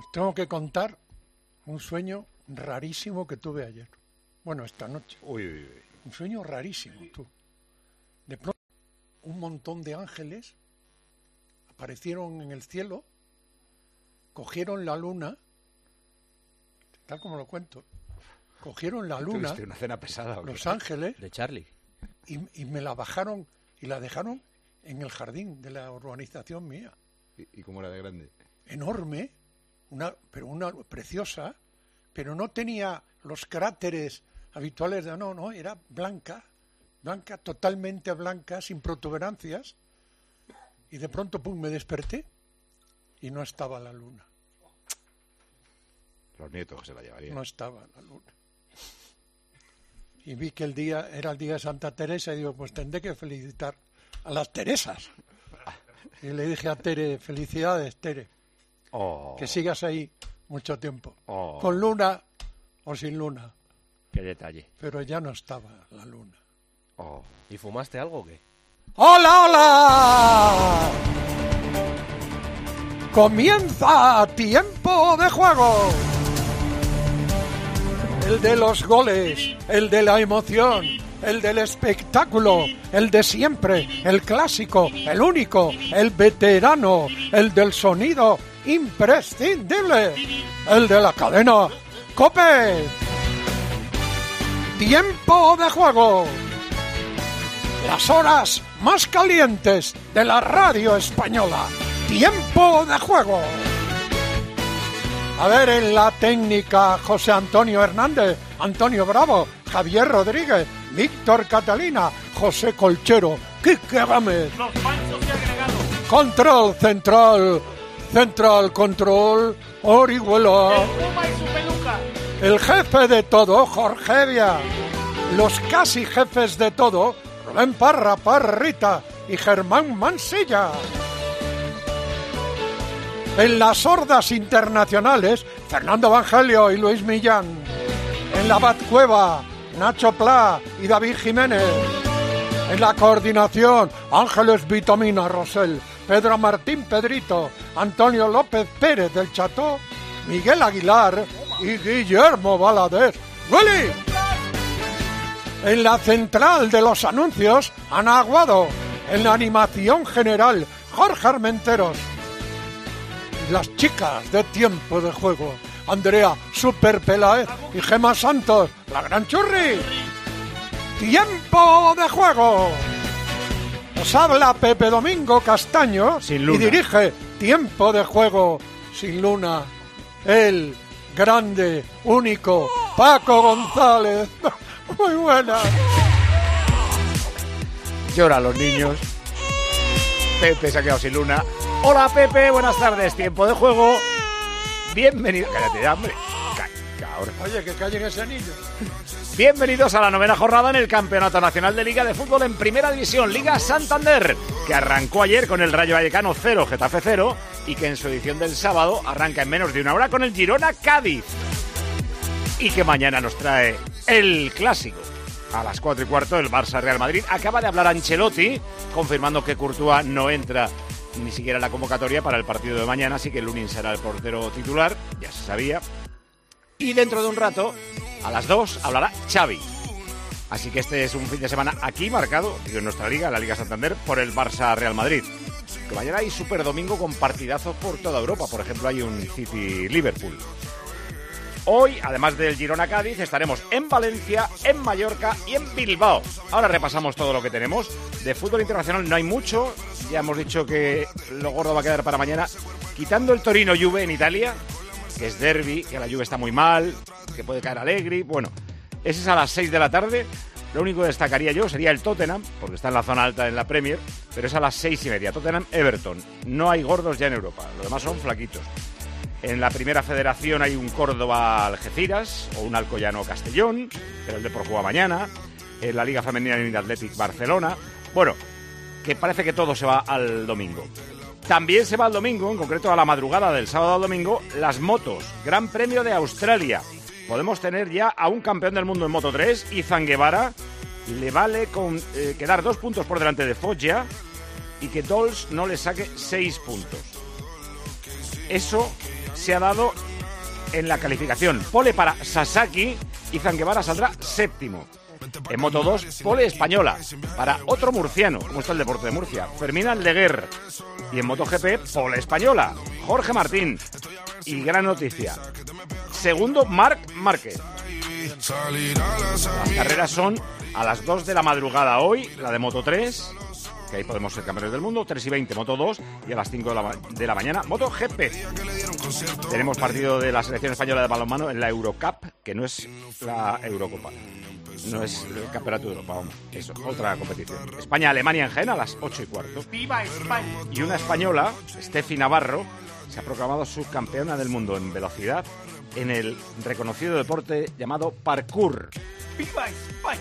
Os tengo que contar un sueño rarísimo que tuve ayer. Bueno, esta noche. Uy. Un sueño rarísimo, tú. De pronto, un montón de ángeles aparecieron en el cielo, cogieron la luna, tal como lo cuento, cogieron la luna, una cena pesada, los ángeles, de Charlie, y me la bajaron y la dejaron en el jardín de la urbanización mía. ¿Y cómo era de grande? Enorme, una preciosa, pero no tenía los cráteres habituales no, era blanca, totalmente blanca, sin protuberancias, y de pronto, pum, me desperté y no estaba la luna. Los nietos que se la llevarían. No estaba la luna. Y vi que era el día de Santa Teresa y digo, pues tendré que felicitar a las Teresas. Y le dije a Tere, felicidades, Tere, que sigas ahí mucho tiempo, con luna o sin luna. Qué detalle. Pero ya no estaba la luna. ¿Y fumaste algo o qué? ¡Hola, hola! Comienza Tiempo de Juego. El de los goles, el de la emoción, el del espectáculo, el de siempre, el clásico, el único, el veterano, el del sonido imprescindible, el de la cadena COPE. Tiempo de Juego. Las horas más calientes de la radio española. Tiempo de Juego. A ver, en la técnica, José Antonio Hernández, Antonio Bravo, Javier Rodríguez, Víctor Catalina, José Colchero, Quique Gámez. Los panchos y agregados. Control central, control, Orihuela. El Puma y su peluca. El jefe de todo, Jorge Evia. Los casi jefes de todo, Rubén Parrita y Germán Mansilla. En las sordas internacionales, Fernando Evangelio y Luis Millán. En la Batcueva, Nacho Pla y David Jiménez. En la coordinación, Ángeles Vitamina Rosell, Pedro Martín Pedrito, Antonio López Pérez del Cható, Miguel Aguilar y Guillermo Valadez. ¡Willy! En la central de los anuncios, Ana Aguado. En la animación general, Jorge Armenteros. Y las chicas de Tiempo de Juego, Andrea Super Peláez y Gemma Santos, la gran churri. Tiempo de Juego. Os habla Pepe Domingo Castaño y dirige Tiempo de Juego sin luna. El grande, único, Paco González. Muy buena. Lloran los niños. Pepe se ha quedado sin luna. Hola Pepe, buenas tardes. Tiempo de Juego. Bienvenido. Cállate ya, hombre. Ahora. Oye, que callen ese niño. Bienvenidos a la 9ª jornada en el Campeonato Nacional de Liga de Fútbol en Primera División, Liga Santander, que arrancó ayer con el Rayo Vallecano 0, Getafe 0, y que en su edición del sábado arranca en menos de una hora con el Girona Cádiz. Y que mañana nos trae el clásico. A las 4:15 el Barça Real Madrid. Acaba de hablar Ancelotti, confirmando que Courtois no entra ni siquiera en la convocatoria para el partido de mañana, así que Lunin será el portero titular, ya se sabía. Y dentro de un rato, a las 2, hablará Xavi. Así que este es un fin de semana aquí marcado, en nuestra liga, la Liga Santander, por el Barça Real Madrid. Que mañana hay super domingo con partidazos por toda Europa. Por ejemplo, hay un City-Liverpool. Hoy, además del Girona Cádiz, estaremos en Valencia, en Mallorca y en Bilbao. Ahora repasamos todo lo que tenemos. De fútbol internacional no hay mucho. Ya hemos dicho que lo gordo va a quedar para mañana. Quitando el Torino-Juve en Italia, que es derbi, que la Juve está muy mal, que puede caer Allegri. Bueno, ese es a las 6 de la tarde. Lo único que destacaría yo sería el Tottenham, porque está en la zona alta en la Premier, pero es a las 6:30. Tottenham-Everton. No hay gordos ya en Europa. Los demás son flaquitos. En la primera federación hay un Córdoba-Algeciras o un Alcoyano-Castellón, pero el Depor juega mañana. En la Liga Femenina hay un Athletic Barcelona. Bueno, que parece que todo se va al domingo. También se va al domingo, en concreto a la madrugada del sábado al domingo, las motos. Gran Premio de Australia. Podemos tener ya a un campeón del mundo en Moto 3, Izan Guevara. Le vale con quedar 2 puntos por delante de Foggia y que Dols no le saque 6 puntos. Eso se ha dado en la calificación. Pole para Sasaki y Zanguevara saldrá séptimo. En Moto 2, pole española para otro murciano, como está el deporte de Murcia, Fermín Aldeguer. Y en MotoGP, pole española, Jorge Martín. Y gran noticia, segundo Marc Márquez. Las carreras son a las 2 de la madrugada hoy, la de Moto 3, que ahí podemos ser campeones del mundo, 3 y 20 Moto 2 y a las 5 de la mañana Moto GP. Tenemos partido de la selección española de balonmano en la Eurocup, que no es la Eurocopa, no es el Campeonato de Europa, vamos, eso, otra competición. España-Alemania en Jaén a las 8:15. ¡Viva España! Y una española, Steffi Navarro, se ha proclamado subcampeona del mundo en velocidad en el reconocido deporte llamado parkour. ¡Viva España!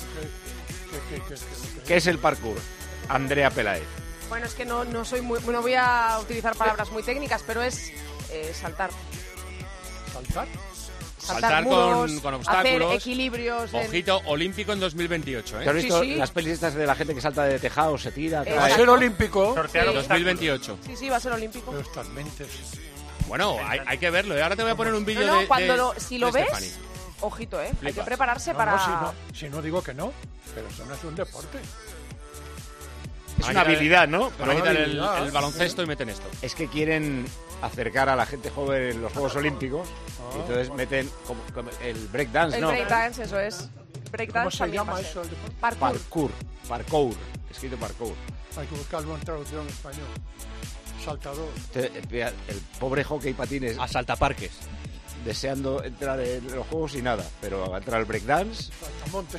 ¿Qué es el parkour? Andrea Pelaez. Bueno, es que no voy a utilizar palabras muy técnicas, pero es saltar. ¿Saltar? Saltar muros, con hacer obstáculos. equilibrios. Ojito, olímpico en 2028, ¿Te has visto Sí. las pelis estas de la gente que salta de tejado, se tira? Va a Exacto. ser olímpico, Sortear Sí. 2028. Sí, va a ser olímpico. pero estas mentes... Bueno, hay que verlo. Ahora te voy a poner un vídeo No, de si lo de ves, Stephanie. ojito, hay que Flipas. prepararse No, para... no, si no digo que no, pero eso no es un deporte. Es una habilidad, ¿no? Van a quitar el habilidad, baloncesto y meten esto. Es que quieren acercar a la gente joven en los Juegos Olímpicos y entonces meten como el breakdance, El ¿no? breakdance, eso es. ¿Cómo Breakdance se también llama va a ser. eso el deporte? Parkour. Escrito parkour. Hay que buscarlo en traducción en español. Saltador. El pobre hockey patines Asaltaparques. deseando entrar en los juegos y nada, pero va a entrar el breakdance Saltamontes.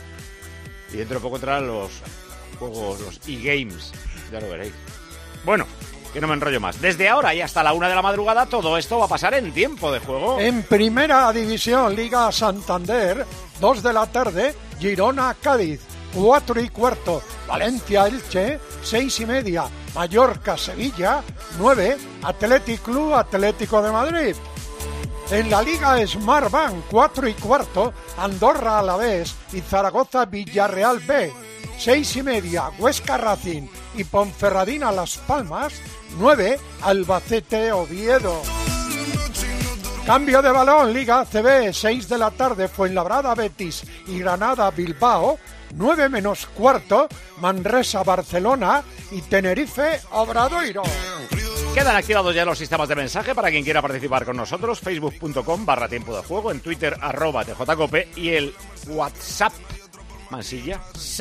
y dentro de poco entrarán los juegos, los e-games, ya lo veréis. Bueno, que no me enrollo más. Desde ahora y hasta la 1 de la madrugada todo esto va a pasar en tiempo de juego. En Primera División, Liga Santander, 2 de la tarde, Girona-Cádiz, 4:15, Valencia-Elche, 6:30, Mallorca-Sevilla, 9, Athletic Club Atlético de Madrid. En la Liga Smartbank, 4:15, Andorra Alavés y Zaragoza Villarreal B, 6:30, Huesca Racing y Ponferradina Las Palmas, 9, Albacete Oviedo. Cambio de balón, Liga ACB, 6 de la tarde, Fuenlabrada Betis y Granada Bilbao, 9:15, Manresa Barcelona y Tenerife Obradoiro. Quedan activados ya los sistemas de mensaje para quien quiera participar con nosotros, facebook.com/tiempo de juego, en Twitter @tjcope y el WhatsApp Mansilla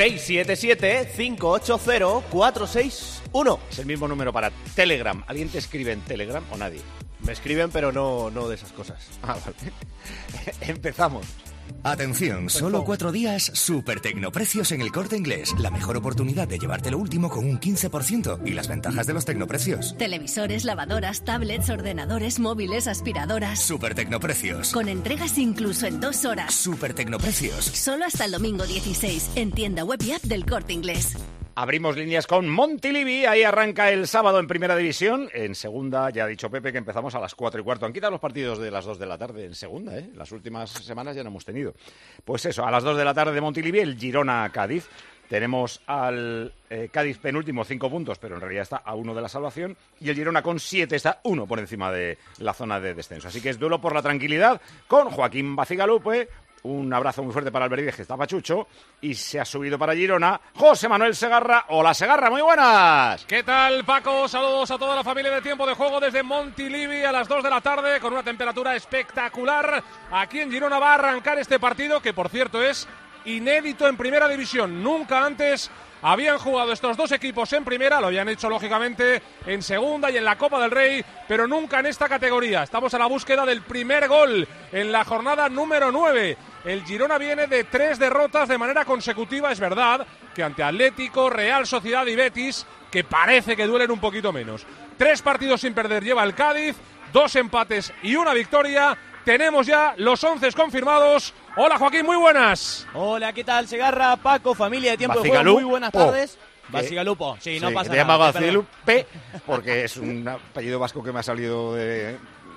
677-580-461. es el mismo número para Telegram. ¿Alguien te escribe en Telegram o nadie? Me escriben, pero no de esas cosas. Ah, vale. Empezamos. Atención, solo 4 días, super tecnoprecios en el Corte Inglés. La mejor oportunidad de llevarte lo último con un 15% y las ventajas de los tecnoprecios. Televisores, lavadoras, tablets, ordenadores, móviles, aspiradoras. Super tecnoprecios. Con entregas incluso en 2 horas. Super tecnoprecios. Solo hasta el domingo 16, en tienda web y app del Corte Inglés. Abrimos líneas con Montilivi, ahí arranca el sábado en Primera División. En Segunda, ya ha dicho Pepe que empezamos a las 4:15. Han quitado los partidos de las 2 de la tarde en Segunda, ¿eh? Las últimas semanas ya no hemos tenido. Pues eso, a las 2 de la tarde de Montilivi, el Girona-Cádiz. Tenemos al Cádiz penúltimo, 5 puntos, pero en realidad está a 1 de la salvación. Y el Girona con 7 está 1 por encima de la zona de descenso. Así que es duelo por la tranquilidad con Joaquín Bacigalupe. Un abrazo muy fuerte para Alberides, que está pachucho. Y se ha subido para Girona José Manuel Segarra. Hola, Segarra, muy buenas. ¿Qué tal, Paco? Saludos a toda la familia de Tiempo de Juego desde Montilivi a las 2 de la tarde con una temperatura espectacular. Aquí en Girona va a arrancar este partido que, por cierto, es inédito en Primera División. Nunca antes habían jugado estos dos equipos en Primera, lo habían hecho lógicamente en Segunda y en la Copa del Rey, pero nunca en esta categoría. Estamos a la búsqueda del primer gol en la jornada número 9. El Girona viene de 3 derrotas de manera consecutiva, es verdad, que ante Atlético, Real Sociedad y Betis, que parece que duelen un poquito menos. 3 partidos sin perder lleva el Cádiz, 2 empates y 1 victoria. Tenemos ya los 11 confirmados. Hola, Joaquín, muy buenas. Hola, ¿qué tal, Segarra, Paco, familia de Tiempo de Juego? Bacigalupo. Muy buenas tardes. Bacigalupo, sí, no pasa te he nada. llamado te perdono. Bacigalupe porque es un apellido vasco que me ha salido de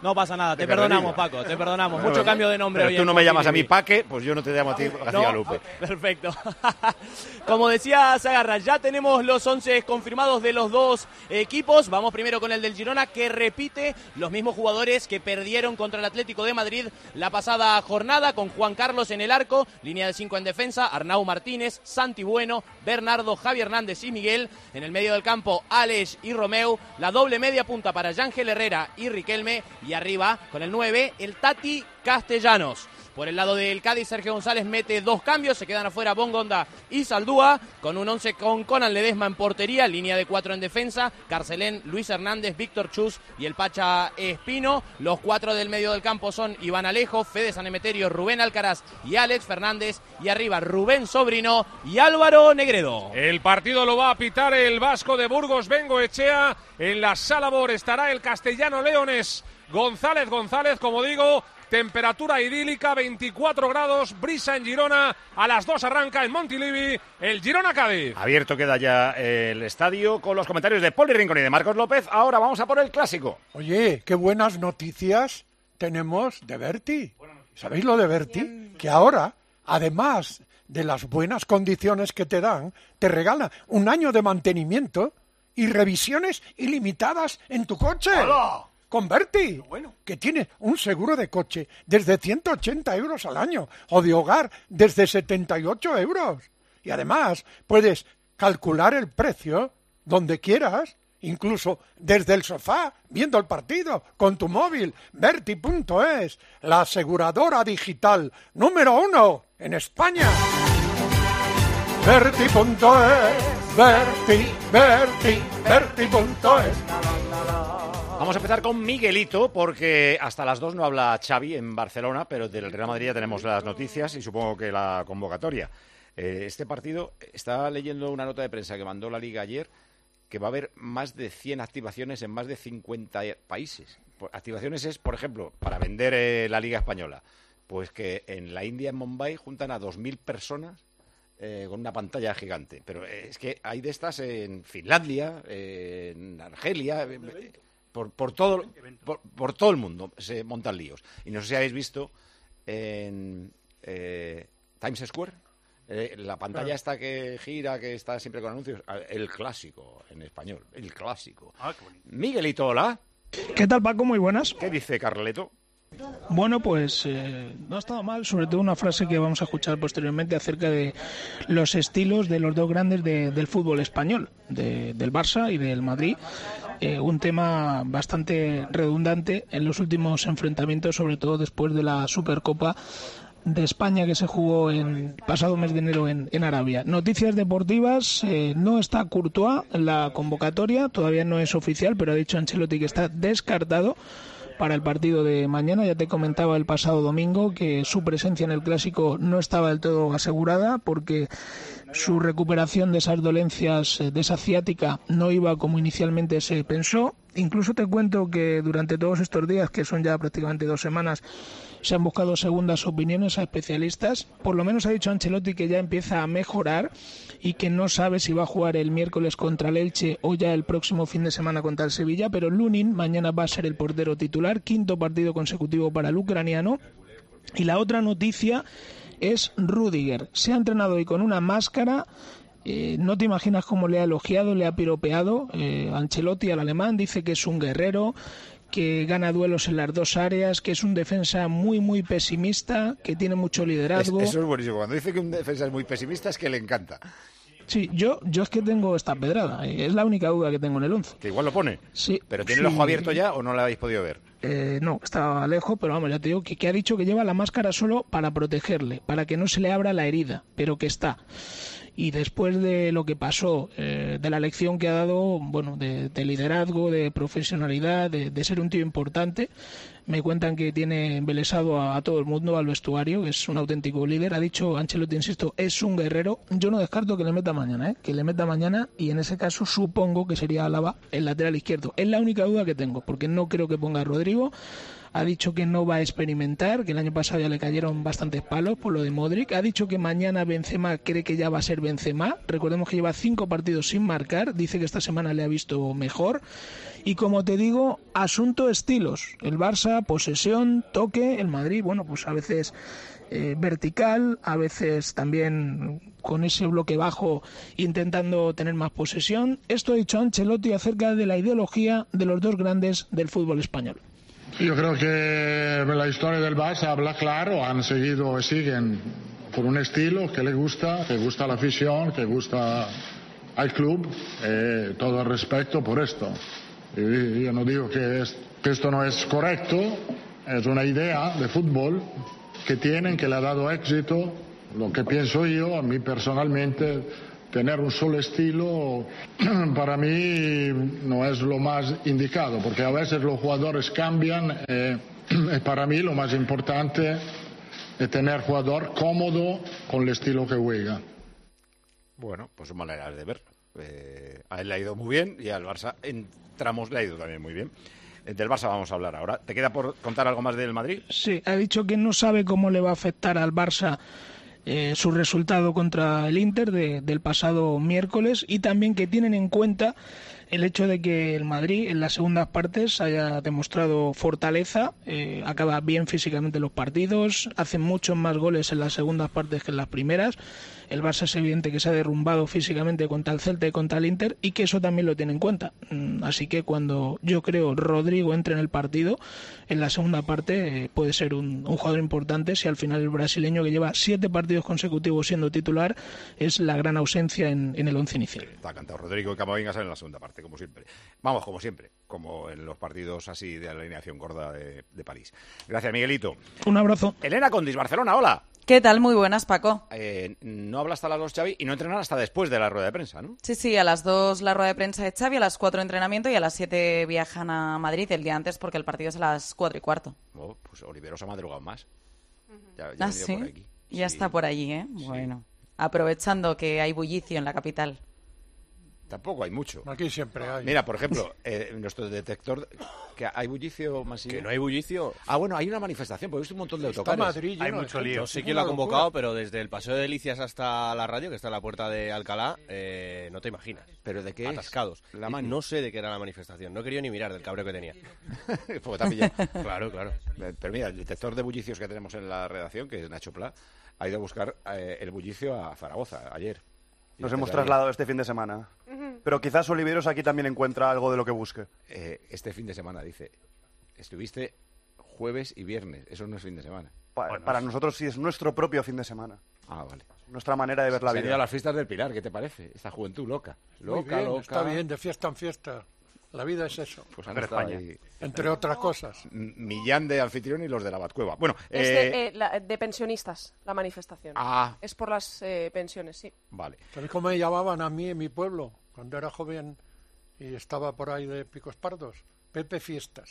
No pasa nada, te perdonamos, Paco, te perdonamos. Mucho cambio de nombre pero hoy. Tú no me llamas a mí Paque, pues yo no te llamo a ti García Lupe. Perfecto. Como decía Segarra, ya tenemos los 11 confirmados de los dos equipos. Vamos primero con el del Girona, que repite los mismos jugadores que perdieron contra el Atlético de Madrid la pasada jornada, con Juan Carlos en el arco, línea de 5 en defensa, Arnau Martínez, Santi Bueno, Bernardo, Javi Hernández y Miguel. En el medio del campo, Aleix y Romeu. La doble media punta para Yángel Herrera y Riquelme. Y arriba, con el 9, el Tati Castellanos. Por el lado del Cádiz, Sergio González mete 2 cambios, se quedan afuera Bongonda y Saldúa, con un 11 con Conan Ledesma en portería, línea de 4 en defensa, Carcelén, Luis Hernández, Víctor Chus y el Pacha Espino. Los 4 del medio del campo son Iván Alejo, Fede San Emeterio, Rubén Alcaraz y Alex Fernández, y arriba Rubén Sobrino y Álvaro Negredo. El partido lo va a pitar el vasco de Burgos, Bengoechea. En la sala Bor estará el castellano leonés González, como digo. Temperatura idílica, 24 grados, brisa en Girona. A las 2 arranca en Montilivi el Girona-Cádiz. Abierto queda ya el estadio con los comentarios de Poli Rincón y de Marcos López. Ahora vamos a por el clásico. Oye, qué buenas noticias tenemos de Berti. ¿Sabéis lo de Berti? Que ahora, además de las buenas condiciones que te dan, te regala un año de mantenimiento y revisiones ilimitadas en tu coche. ¡Hola! Con Berti, que tiene un seguro de coche desde 180 euros al año o de hogar desde 78 euros. Y además puedes calcular el precio donde quieras, incluso desde el sofá, viendo el partido, con tu móvil. Berti.es, la aseguradora digital número 1 en España. Berti.es, Berti.es. Vamos a empezar con Miguelito, porque hasta las 2 no habla Xavi en Barcelona, pero del Real Madrid ya tenemos las noticias y supongo que la convocatoria. Este partido, está leyendo una nota de prensa que mandó la Liga ayer, que va a haber más de 100 activaciones en más de 50 países. Activaciones es, por ejemplo, para vender la Liga Española, pues que en la India, en Mumbai, juntan a 2.000 personas con una pantalla gigante. Pero es que hay de estas en Finlandia, en Argelia... Por todo el mundo se montan líos. Y no sé si habéis visto en Times Square, la pantalla esta que gira, que está siempre con anuncios, el clásico en español, el clásico. Miguelito, hola. ¿Qué tal, Paco? Muy buenas. ¿Qué dice Carleto? Bueno, pues no ha estado mal, sobre todo una frase que vamos a escuchar posteriormente acerca de los estilos de los dos grandes del fútbol español, del Barça y del Madrid. Un tema bastante redundante en los últimos enfrentamientos, sobre todo después de la Supercopa de España que se jugó en pasado mes de enero en Arabia. Noticias deportivas, no está Courtois en la convocatoria, todavía no es oficial, pero ha dicho Ancelotti que está descartado para el partido de mañana. Ya te comentaba el pasado domingo que su presencia en el Clásico no estaba del todo asegurada porque su recuperación de esas dolencias, de esa ciática, no iba como inicialmente se pensó. Incluso te cuento que durante todos estos días, que son ya prácticamente 2 semanas, se han buscado segundas opiniones a especialistas. Por lo menos ha dicho Ancelotti que ya empieza a mejorar y que no sabe si va a jugar el miércoles contra el Elche o ya el próximo fin de semana contra el Sevilla, pero Lunin mañana va a ser el portero titular, 5º partido consecutivo para el ucraniano. Y la otra noticia es Rüdiger. Se ha entrenado hoy con una máscara. No te imaginas cómo le ha elogiado, le ha piropeado Ancelotti al alemán. Dice que es un guerrero, que gana duelos en las dos áreas, que es un defensa muy, muy pesimista, que tiene mucho liderazgo. Eso es buenísimo. Cuando dice que un defensa es muy pesimista es que le encanta. Sí, yo es que tengo esta pedrada. Es la única duda que tengo en el 11. Que igual lo pone. Sí. ¿Pero tiene el ojo abierto ya o no lo habéis podido ver? No, está lejos, pero vamos, ya te digo que ha dicho que lleva la máscara solo para protegerle, para que no se le abra la herida, pero que está. Y después de lo que pasó, de la lección que ha dado, bueno, de liderazgo, de profesionalidad, de ser un tío importante, me cuentan que tiene embelesado a todo el mundo, al vestuario, que es un auténtico líder. Ha dicho Ancelotti, insisto, es un guerrero. Yo no descarto que le meta mañana, que le meta mañana, y en ese caso supongo que sería Álava el lateral izquierdo. Es la única duda que tengo, porque no creo que ponga a Rodrigo. Ha dicho que no va a experimentar, que el año pasado ya le cayeron bastantes palos por lo de Modric. Ha dicho que mañana Benzema cree que ya va a ser Benzema. Recordemos que lleva 5 partidos sin marcar. Dice que esta semana le ha visto mejor. Y como te digo, asunto estilos. El Barça, posesión, toque. El Madrid, bueno, pues a veces vertical, a veces también con ese bloque bajo intentando tener más posesión. Esto ha dicho Ancelotti acerca de la ideología de los dos grandes del fútbol español. Yo creo que la historia del Barça habla claro, han seguido y siguen por un estilo que le gusta, que gusta a la afición, que gusta al club, todo el respeto por esto. Y yo no digo que esto no es correcto, es una idea de fútbol que tienen, que le ha dado éxito. Lo que pienso yo, a mí personalmente, tener un solo estilo para mí no es lo más indicado, porque a veces los jugadores cambian. Para mí lo más importante es tener jugador cómodo con el estilo que juega. Bueno, pues son maneras de verlo. A él le ha ido muy bien y al Barça en tramos le ha ido también muy bien. Del Barça vamos a hablar ahora. ¿Te queda por contar algo más del Madrid? Sí, ha dicho que no sabe cómo le va a afectar al Barça su resultado contra el Inter del pasado miércoles, y también que tienen en cuenta el hecho de que el Madrid en las segundas partes haya demostrado fortaleza, acaba bien físicamente los partidos, hace muchos más goles en las segundas partes que en las primeras. El Barça es evidente que se ha derrumbado físicamente contra el Celta y contra el Inter, y que eso también lo tiene en cuenta. Así que cuando yo creo Rodrigo entre en el partido, en la segunda parte puede ser un jugador importante, si al final el brasileño, que lleva 7 partidos consecutivos siendo titular, es la gran ausencia en el once inicial. Está cantado. Rodrigo y Camavinga salen en la segunda parte, como siempre. Vamos, como siempre, como en los partidos así de alineación gorda de París. Gracias, Miguelito. Un abrazo. Elena Condis, Barcelona, hola. ¿Qué tal? Muy buenas, Paco. No habla hasta las 2, Xavi, y no entrenan hasta después de la rueda de prensa, ¿no? Sí, a las 2 la rueda de prensa de Xavi, a las 4 entrenamiento y a las 7 viajan a Madrid el día antes porque el partido es a las 4:15. Oh, pues Oliveros ha madrugado más. Ya ¿sí? Por aquí. Ya sí. Está por allí, ¿eh? Sí. Bueno, aprovechando que hay bullicio en la capital. Tampoco hay mucho. Aquí siempre hay. Mira, por ejemplo, nuestro detector, que hay bullicio masivo. Que no hay bullicio. Ah, bueno, hay una manifestación, porque he visto un montón de autocares. Madrid, Hay mucho lío. No sé quién lo ha convocado, pero desde el Paseo de Delicias hasta la radio, que está en la puerta de Alcalá, no te imaginas. ¿Pero de qué Atascados. es? La mani. No sé de qué era la manifestación. No he querido ni mirar del cabreo que tenía. Porque te ha pillado. Claro. Pero mira, el detector de bullicios que tenemos en la redacción, que es Nacho Pla, ha ido a buscar el bullicio a Zaragoza ayer. Nos hemos trasladado este fin de semana. Pero quizás Oliveros aquí también encuentra algo de lo que busque. Este fin de semana, dice. Estuviste jueves y viernes. Eso no es fin de semana. Para nosotros sí es nuestro propio fin de semana. Ah, vale. Nuestra manera de ver la Se han vida. ido a las fiestas del Pilar, ¿qué te parece? Esta juventud loca. Loca. Está bien, de fiesta en fiesta. La vida es eso. Pues han estado ahí. Entre otras cosas. Millán de anfitrión y los de la Batcueva. Bueno, Es de pensionistas, la manifestación. Ah. Es por las pensiones, sí. Vale. ¿Sabéis cómo me llamaban a mí en mi pueblo? Cuando era joven y estaba por ahí de Picos Pardos. Pepe Fiestas.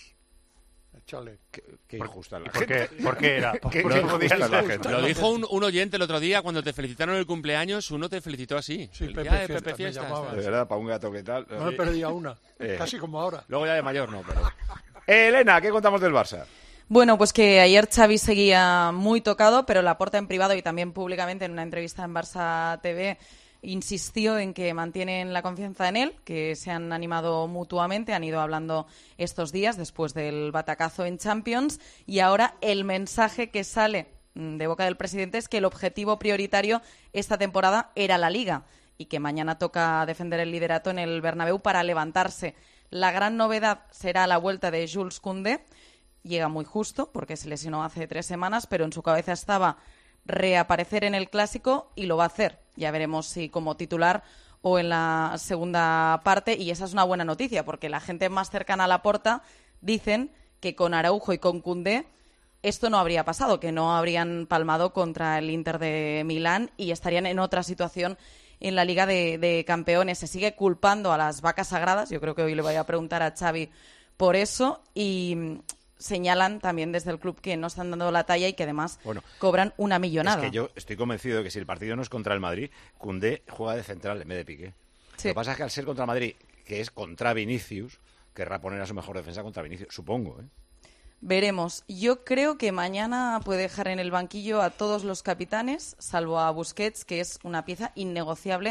Échale. Qué injusta la ¿Por gente. qué? ¿Por qué era? Qué injusta la gente. Lo dijo un oyente el otro día cuando te felicitaron el cumpleaños. Uno te felicitó así. Sí, el Pepe día de Fiestas, Pepe me Fiestas. llamaban. De verdad, para un gato que tal. No me perdía una. Casi como ahora. Luego ya de mayor no, pero... Elena, ¿qué contamos del Barça? Bueno, pues que ayer Xavi seguía muy tocado, pero Laporta en privado y también públicamente en una entrevista en Barça TV insistió en que mantienen la confianza en él, que se han animado mutuamente, han ido hablando estos días después del batacazo en Champions, y ahora el mensaje que sale de boca del presidente es que el objetivo prioritario esta temporada era la Liga y que mañana toca defender el liderato en el Bernabéu para levantarse. La gran novedad será la vuelta de Jules Koundé. Llega muy justo porque se lesionó hace 3 semanas, pero en su cabeza estaba reaparecer en el Clásico y lo va a hacer. Ya veremos si como titular o en la segunda parte, y esa es una buena noticia porque la gente más cercana a Laporta dicen que con Araujo y con Koundé esto no habría pasado, que no habrían palmado contra el Inter de Milán y estarían en otra situación en la Liga de Campeones. Se sigue culpando a las vacas sagradas, yo creo que hoy le voy a preguntar a Xavi por eso, y señalan también desde el club que no están dando la talla y que además cobran una millonada. Es que yo estoy convencido de que si el partido no es contra el Madrid, Koundé juega de central en vez de Piqué. Sí. Lo que pasa es que al ser contra el Madrid, que es contra Vinicius, querrá poner a su mejor defensa contra Vinicius, supongo, ¿eh? Veremos. Yo creo que mañana puede dejar en el banquillo a todos los capitanes, salvo a Busquets, que es una pieza innegociable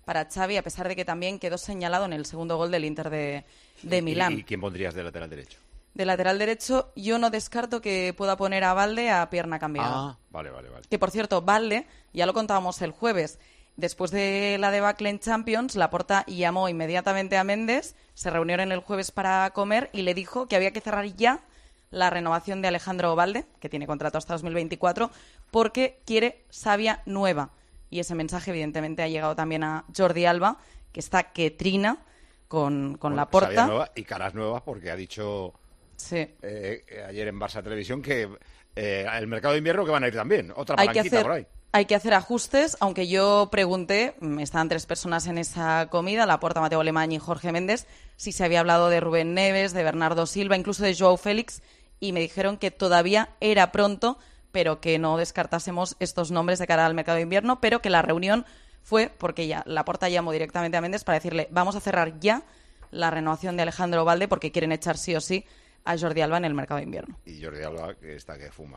para Xavi, a pesar de que también quedó señalado en el segundo gol del Inter de Milán. ¿Y quién pondrías de lateral derecho? De lateral derecho, yo no descarto que pueda poner a Balde a pierna cambiada. Ah, vale. Que, por cierto, Balde, ya lo contábamos el jueves, después de la debacle en Champions, Laporta llamó inmediatamente a Méndez, se reunieron el jueves para comer y le dijo que había que cerrar ya la renovación de Alejandro Balde, que tiene contrato hasta 2024, porque quiere savia nueva. Y ese mensaje, evidentemente, ha llegado también a Jordi Alba, que está que trina con Laporta. Savia nueva y caras nuevas, porque ha dicho... Sí. Ayer en Barça Televisión que el mercado de invierno que van a ir también, otra palanquita por ahí. Hay que hacer ajustes, aunque yo pregunté, estaban 3 personas en esa comida, Laporta, Mateo Alemany y Jorge Méndez, si se había hablado de Rubén Neves, de Bernardo Silva, incluso de Joao Félix, y me dijeron que todavía era pronto, pero que no descartásemos estos nombres de cara al mercado de invierno, pero que la reunión fue porque ya Laporta llamó directamente a Méndez para decirle vamos a cerrar ya la renovación de Alejandro Balde porque quieren echar sí o sí a Jordi Alba en el mercado de invierno. Y Jordi Alba, que está que fuma.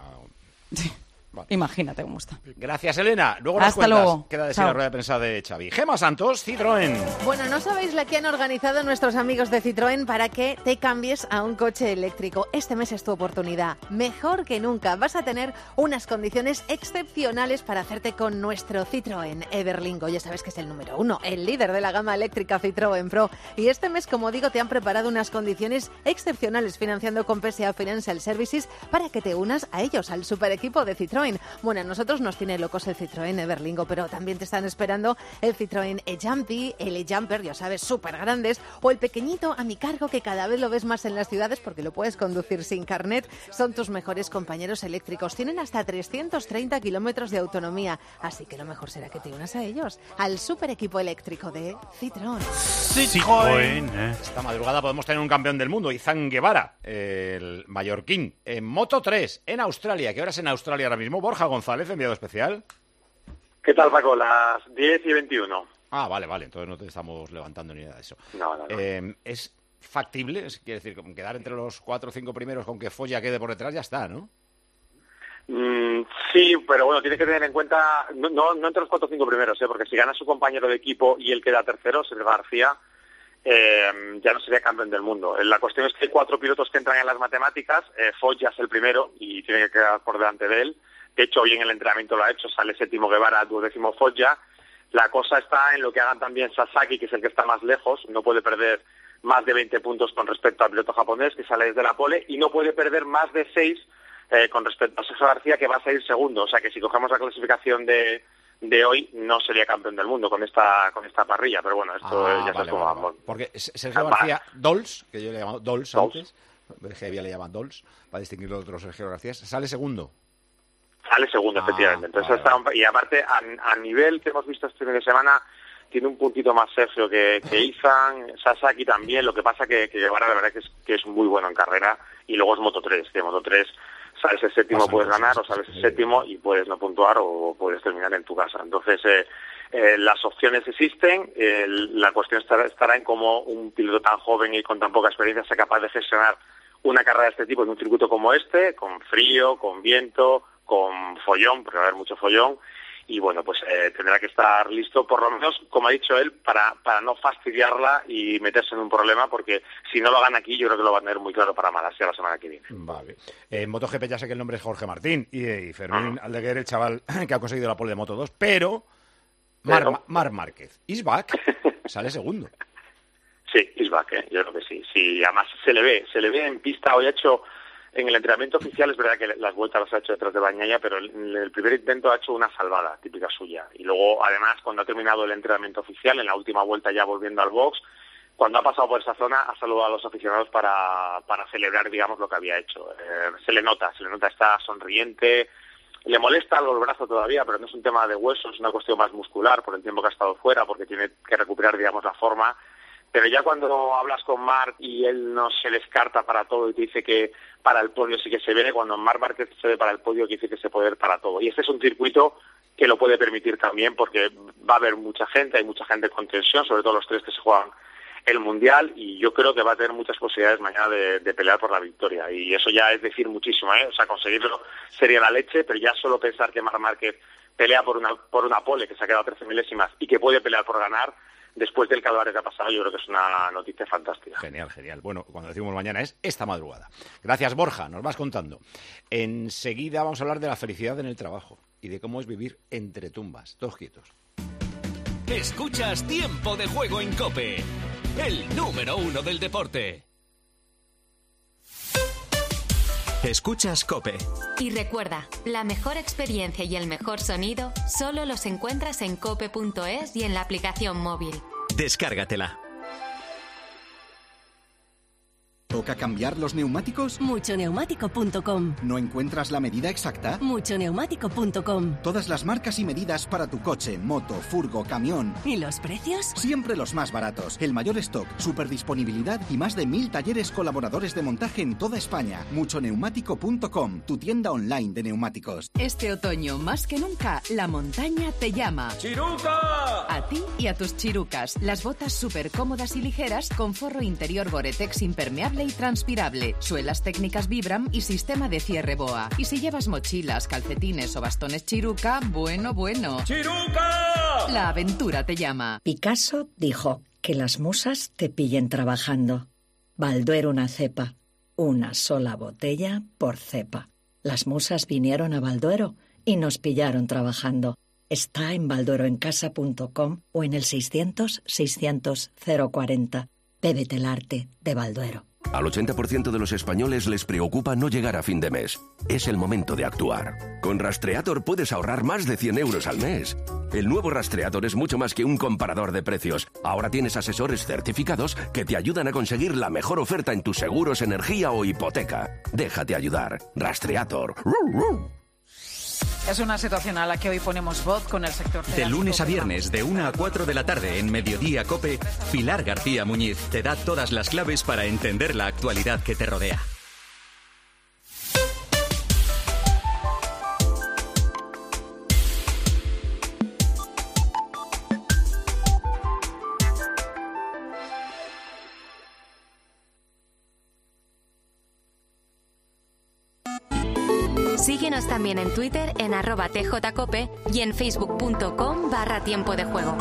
Vale. Imagínate cómo está. Gracias, Elena. Luego nos Hasta cuentas. luego. Queda decir la rueda de prensa de Xavi. Gemma Santos, Citroën. Bueno, no sabéis la que han organizado nuestros amigos de Citroën para que te cambies a un coche eléctrico. Este mes es tu oportunidad. Mejor que nunca. Vas a tener unas condiciones excepcionales para hacerte con nuestro Citroën Everlingo. Ya sabes que es el número 1, el líder de la gama eléctrica Citroën Pro. Y este mes, como digo, te han preparado unas condiciones excepcionales financiando con PSA Financial Services para que te unas a ellos, al super equipo de Citroën. Bueno, a nosotros nos tiene locos el Citroën Everlingo, pero también te están esperando el Citroën e-Jumpy, el e-Jumper, ya sabes, súper grandes, o el pequeñito a mi cargo que cada vez lo ves más en las ciudades porque lo puedes conducir sin carnet. Son tus mejores compañeros eléctricos. Tienen hasta 330 kilómetros de autonomía, así que lo mejor será que te unas a ellos, al super equipo eléctrico de Citroën. Citroën. Esta madrugada podemos tener un campeón del mundo, Izan Guevara, el mallorquín, en Moto 3, en Australia. ¿Qué hora es en Australia ahora mismo? Borja González, enviado especial. ¿Qué tal, Paco? Las 10:21. Ah, vale, entonces no te estamos levantando ni nada de eso. No. ¿Es factible? Quiere decir, quedar entre los 4 o 5 primeros con que Folla quede por detrás, ya está, ¿no? Sí, pero bueno, tienes que tener en cuenta, no entre los 4 o 5 primeros, porque si gana su compañero de equipo y él queda tercero, Sergio García, ya no sería campeón del mundo. La cuestión es que hay 4 pilotos que entran en las matemáticas, Folla es el primero y tiene que quedar por delante de él. De hecho, hoy en el entrenamiento lo ha hecho, sale 7º Guevara, 12º Foggia. La cosa está en lo que hagan también Sasaki, que es el que está más lejos, no puede perder más de 20 puntos con respecto al piloto japonés, que sale desde la pole, y no puede perder más de 6 con respecto a Sergio García, que va a salir segundo. O sea que si cogemos la clasificación de hoy, no sería campeón del mundo con esta parrilla, pero bueno, esto ya sabes cómo vamos. Porque Sergio García Dols, que yo le he llamado Dols antes, había le llaman Dols, para distinguirlo de otros Sergio García, sale segundo. Sale segundo, efectivamente. Entonces y aparte, a nivel que hemos visto este fin de semana, tiene un puntito más Sergio que Izan, Sasaki también. Lo que pasa que Guevara, la verdad que es muy bueno en carrera. Y luego es Moto 3, que Moto 3 sales el séptimo, puedes ganar, o sales el séptimo y puedes no puntuar o puedes terminar en tu casa. Entonces, las opciones existen. La cuestión estará en cómo un piloto tan joven y con tan poca experiencia sea capaz de gestionar una carrera de este tipo en un circuito como este, con frío, con viento, con follón, porque va a haber mucho follón, y bueno, pues tendrá que estar listo, por lo menos, como ha dicho él, para no fastidiarla y meterse en un problema, porque si no lo gana aquí, yo creo que lo va a tener muy claro para Malasia la semana que viene. Vale. En MotoGP ya sé que el nombre es Jorge Martín, y Fermín Aldeguer, el chaval que ha conseguido la pole de Moto 2, pero Marc Márquez, is back, sale segundo. Sí, is back, yo creo que sí. Sí, además se le ve en pista. Hoy ha hecho, en el entrenamiento oficial, es verdad que las vueltas las ha hecho detrás de Bagnaia, pero en el primer intento ha hecho una salvada típica suya. Y luego, además, cuando ha terminado el entrenamiento oficial, en la última vuelta ya volviendo al box, cuando ha pasado por esa zona, ha saludado a los aficionados para celebrar, digamos, lo que había hecho. Se le nota, está sonriente. Le molesta los brazos todavía, pero no es un tema de hueso, es una cuestión más muscular por el tiempo que ha estado fuera, porque tiene que recuperar, digamos, la forma. Pero ya cuando hablas con Marc y él no se descarta para todo y te dice que para el podio sí que se ve, cuando Marc Márquez se ve para el podio, quiere decir que se puede ver para todo. Y este es un circuito que lo puede permitir también, porque va a haber mucha gente, hay mucha gente con tensión, sobre todo los 3 que se juegan el Mundial, y yo creo que va a tener muchas posibilidades mañana de pelear por la victoria, y eso ya es decir muchísimo, ¿eh? O sea, conseguirlo sería la leche, pero ya solo pensar que Marc Márquez pelea por una pole que se ha quedado 13 milésimas y que puede pelear por ganar, después del calvario que ha pasado, yo creo que es una noticia fantástica. Genial, genial. Bueno, cuando decimos mañana es esta madrugada. Gracias, Borja, nos vas contando. Enseguida vamos a hablar de la felicidad en el trabajo y de cómo es vivir entre tumbas. Todos quietos. Escuchas Tiempo de Juego en COPE, el número 1 del deporte. Escuchas COPE. Y recuerda, la mejor experiencia y el mejor sonido solo los encuentras en cope.es y en la aplicación móvil. Descárgatela. ¿Toca cambiar los neumáticos? Muchoneumático.com. ¿No encuentras la medida exacta? Muchoneumático.com. Todas las marcas y medidas para tu coche, moto, furgo, camión. ¿Y los precios? Siempre los más baratos. El mayor stock, superdisponibilidad y más de 1000 talleres colaboradores de montaje en toda España. Muchoneumático.com, tu tienda online de neumáticos. Este otoño, más que nunca, la montaña te llama. ¡Chiruca! A ti y a tus chirucas. Las botas súper cómodas y ligeras con forro interior Gore-Tex impermeable y transpirable, suelas técnicas Vibram y sistema de cierre BOA. Y si llevas mochilas, calcetines o bastones Chiruca, bueno. ¡Chiruca! La aventura te llama. Picasso dijo que las musas te pillen trabajando. Balduero una cepa, una sola botella por cepa. Las musas vinieron a Balduero y nos pillaron trabajando. Está en baldueroencasa.com o en el 600-600-040. Bébete el arte de Balduero. Al 80% de los españoles les preocupa no llegar a fin de mes. Es el momento de actuar. Con Rastreator puedes ahorrar más de 100 euros al mes. El nuevo Rastreator es mucho más que un comparador de precios. Ahora tienes asesores certificados que te ayudan a conseguir la mejor oferta en tus seguros, energía o hipoteca. Déjate ayudar. Rastreator. Es una situación a la que hoy ponemos voz con el sector De lunes a viernes, de 1 a 4 de la tarde, en Mediodía COPE, Pilar García Muñiz te da todas las claves para entender la actualidad que te rodea. Síguenos también en Twitter en @tjcope y en facebook.com/tiempo de juego.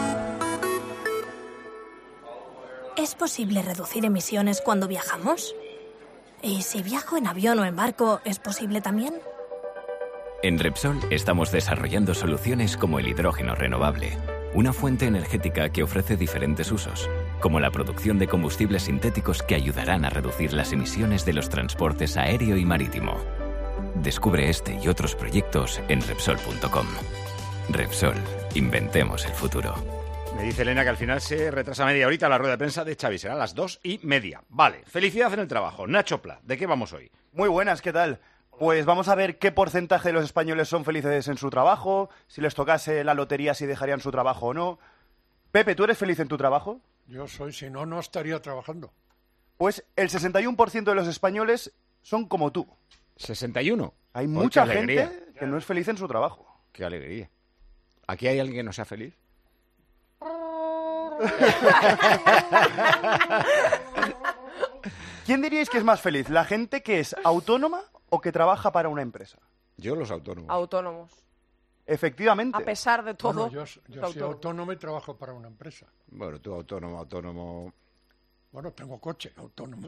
¿Es posible reducir emisiones cuando viajamos? ¿Y si viajo en avión o en barco, es posible también? En Repsol estamos desarrollando soluciones como el hidrógeno renovable, una fuente energética que ofrece diferentes usos, como la producción de combustibles sintéticos que ayudarán a reducir las emisiones de los transportes aéreo y marítimo. Descubre este y otros proyectos en Repsol.com. Repsol, inventemos el futuro. Me dice Elena que al final se retrasa media horita la rueda de prensa de Xavi, será a las 2:30. Vale, felicidad en el trabajo. Nacho Pla, ¿de qué vamos hoy? Muy buenas, ¿qué tal? Pues vamos a ver qué porcentaje de los españoles son felices en su trabajo, si les tocase la lotería, si dejarían su trabajo o no. Pepe, ¿tú eres feliz en tu trabajo? Yo soy, si no, no estaría trabajando. Pues el 61% de los españoles son como tú. 61. Hay mucha gente que no es feliz en su trabajo. Qué alegría. ¿Aquí hay alguien que no sea feliz? ¿Quién diríais que es más feliz? ¿La gente que es autónoma o que trabaja para una empresa? Yo los autónomos. Autónomos. Efectivamente. A pesar de todo. Bueno, yo soy autónomo y trabajo para una empresa. Bueno, tú autónomo... Bueno, tengo coche, autónomo.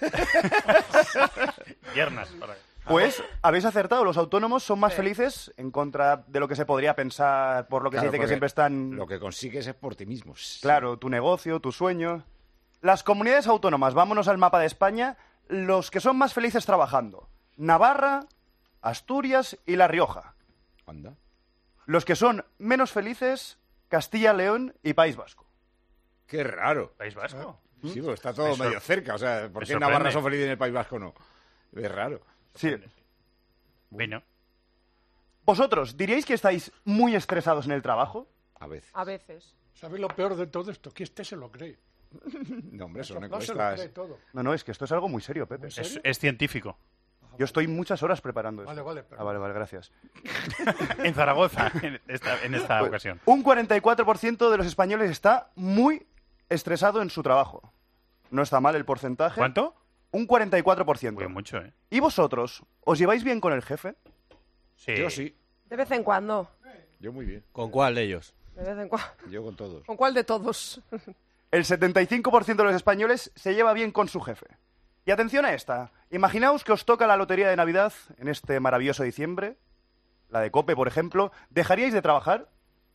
Piernas. Pues habéis acertado, los autónomos son más felices en contra de lo que se podría pensar, por lo que se dice que siempre están... Lo que consigues es por ti mismo. Claro, tu negocio, tu sueño. Las comunidades autónomas, vámonos al mapa de España, los que son más felices trabajando. Navarra, Asturias y La Rioja. Anda. Los que son menos felices, Castilla, León y País Vasco. Qué raro. ¿País Vasco? Sí, pues está todo medio cerca. O sea, ¿por qué en Navarra son felices y en el País Vasco no? Es raro. Sí. Bueno. ¿Vosotros diríais que estáis muy estresados en el trabajo? A veces. A veces. ¿Sabéis lo peor de todo esto? Que este se lo cree. No, hombre, son se lo encuestas. cree todo. No, es que esto es algo muy serio, Pepe. ¿Muy serio? Es científico. Yo estoy muchas horas preparando esto. Vale, vale, gracias. En Zaragoza, en esta ocasión. Un 44% de los españoles está muy estresado en su trabajo. No está mal el porcentaje. ¿Cuánto? Un 44%. Muy mucho, ¿eh? ¿Y vosotros? ¿Os lleváis bien con el jefe? Sí. Yo sí. De vez en cuando. Yo muy bien. ¿Con cuál de ellos? De vez en cuando. Yo con todos. ¿Con cuál de todos? El 75% de los españoles se lleva bien con su jefe. Y atención a esta. Imaginaos que os toca la lotería de Navidad en este maravilloso diciembre. La de COPE, por ejemplo. ¿Dejaríais de trabajar?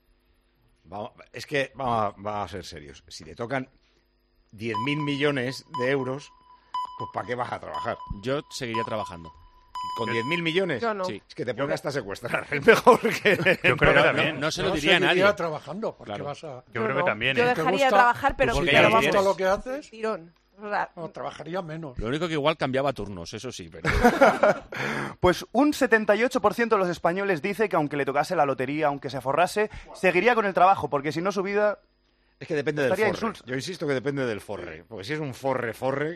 Vamos a ser serios. Si te tocan 10.000 millones de euros, pues ¿para qué vas a trabajar? Yo seguiría trabajando. ¿Con 10.000 millones? Yo no. Sí. Es que te ponen hasta secuestrar. Es mejor que... Yo creo que también. No se lo diría a nadie. trabajando, porque Claro. vas a... Yo creo que también. Yo ¿eh? dejaría de trabajar, pero Si Porque te ya lo gusta tienes. lo que haces, tirón. O sea, no, trabajaría menos. Lo único que igual cambiaba turnos, eso sí. Pero... Pues un 78% de los españoles dice que aunque le tocase la lotería, aunque se forrase, seguiría con el trabajo, porque si no su vida... Es que depende del Estaría forre. insulso. Yo insisto que depende del forre. Porque si es un forre,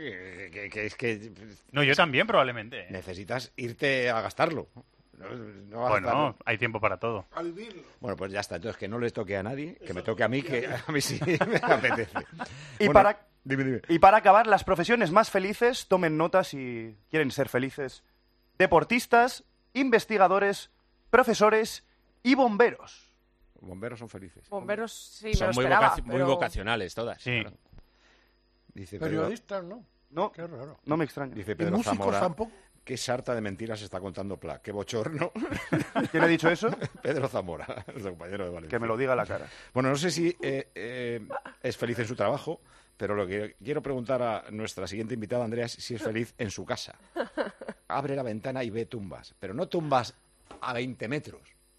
que es que... No, yo también probablemente. ¿eh? Necesitas irte a gastarlo. No a Bueno, gastarlo. hay tiempo para todo. Bueno, pues ya está. Entonces, que no les toque a nadie, que me toque a mí, que a mí sí me apetece. Y, Bueno, para, dime. y para acabar, las profesiones más felices, tomen nota si quieren ser felices. Deportistas, investigadores, profesores y bomberos. Bomberos son felices. bomberos, sí, me Son lo muy, esperaba. muy pero- vocacionales todas. Sí. claro. Dice Pedro, Periodistas, ¿no? No, Qué raro. no me extraña. dice ¿Y Pedro músicos Zamora, tampoco? qué sarta de mentiras está contando Pla. Qué bochorno. ¿Quién ha dicho eso? Pedro Zamora, nuestro compañero de Valencia. Que me lo diga a la cara. Bueno, no sé si es feliz en su trabajo, pero lo que quiero preguntar a nuestra siguiente invitada, Andrea, es si es feliz en su casa. Abre la ventana y ve tumbas, pero no tumbas a 20 metros,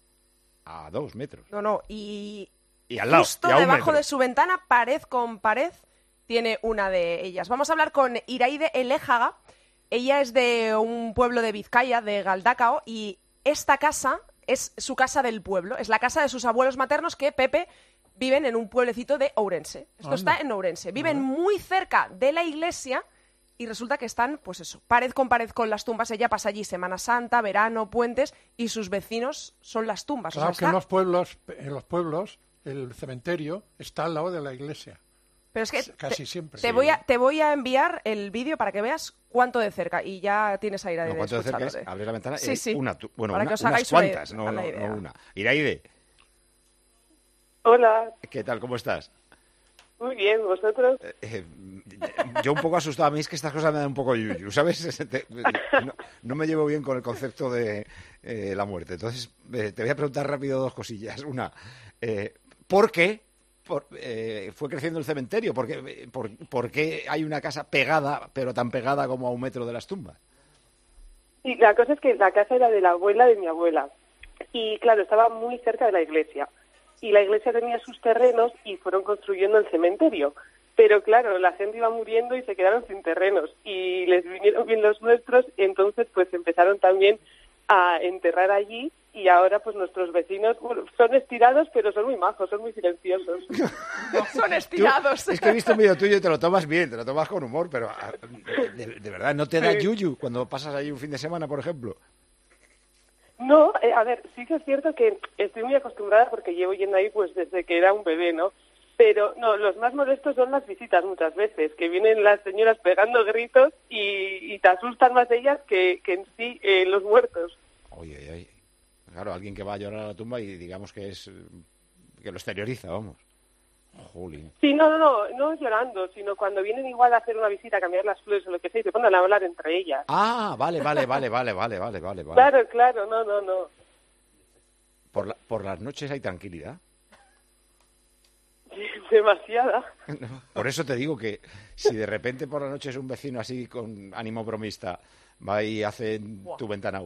a 2 metros. No, y al lado, justo y a un debajo metro. de su ventana, pared con pared, tiene una de ellas. Vamos a hablar con Iraide Eléjaga. Ella es de un pueblo de Vizcaya, de Galdacao, y esta casa es su casa del pueblo. Es la casa de sus abuelos maternos que, Pepe, viven en un pueblecito de Ourense. Esto Anda. está en Ourense. Viven muy cerca de la iglesia y resulta que están, pues eso, pared con las tumbas. Ella pasa allí Semana Santa, verano, puentes, y sus vecinos son las tumbas. Claro O sea, que en está- los pueblos el cementerio está al lado de la iglesia. Pero es que Casi siempre. te voy a enviar el vídeo para que veas cuánto de cerca y ya tienes a Iraide No, ¿cuánto de cerca es? escuchándote. Abres la ventana y Sí, hay sí. bueno, Para que os hagáis unas cuantas, una no idea. una. Iraide, Hola, ¿qué tal? ¿Cómo estás? muy bien, ¿vosotros? Yo un poco asustado. A mí es que estas cosas me dan un poco yuyu, ¿sabes? No me llevo bien con el concepto de la muerte. Entonces, te voy a preguntar rápido dos cosillas. Una, ¿por qué fue creciendo el cementerio? ¿Por qué hay una casa pegada, pero tan pegada como a 1 metro de las tumbas? Y la cosa es que la casa era de la abuela de mi abuela. Y claro, estaba muy cerca de la iglesia. Y la iglesia tenía sus terrenos y fueron construyendo el cementerio. Pero claro, la gente iba muriendo y se quedaron sin terrenos. Y les vinieron bien los nuestros, entonces pues empezaron también a enterrar allí. Y ahora pues nuestros vecinos, bueno, son estirados, pero son muy majos, son muy silenciosos. Son estirados. Es que he visto un vídeo tuyo y te lo tomas bien, te lo tomas con humor, pero de verdad, ¿no te da Sí. yuyu cuando pasas ahí un fin de semana, por ejemplo? No, a ver, sí que es cierto que estoy muy acostumbrada porque llevo yendo ahí pues desde que era un bebé, ¿no? Pero no, los más molestos son las visitas muchas veces, que vienen las señoras pegando gritos y te asustan más de ellas que en sí los muertos. Oye. Claro, alguien que va a llorar a la tumba y digamos que es que lo exterioriza, vamos. Jolín. Sí, no llorando, sino cuando vienen igual a hacer una visita, a cambiar las flores o lo que sea, y se ponen a hablar entre ellas. Ah, vale. Claro, no. Por las noches hay tranquilidad. Demasiada. Por eso te digo que si de repente por la noche es un vecino así con ánimo bromista, va y hace en tu ventana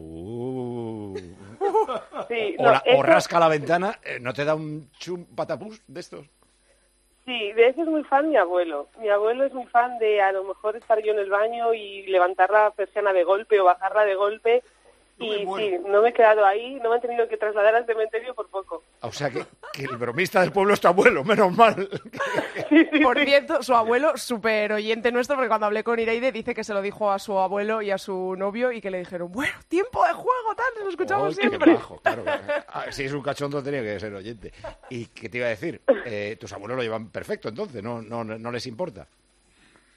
Sí, o rasca la ventana, ¿no te da un chum patapús de estos? Sí, de eso es muy fan mi abuelo. Mi abuelo es muy fan de a lo mejor estar yo en el baño y levantar la persiana de golpe o bajarla de golpe. Y sí, no me he quedado ahí, no me han tenido que trasladar al cementerio por poco. O sea que el bromista del pueblo es tu abuelo, menos mal. Por cierto, su abuelo, súper oyente nuestro, porque cuando hablé con Iraide dice que se lo dijo a su abuelo y a su novio y que le dijeron, bueno, tiempo de juego, tal, lo escuchamos Qué siempre. majo, claro. Si es un cachondo tenía que ser oyente. ¿Y qué te iba a decir? Tus abuelos lo llevan perfecto, entonces, no les importa.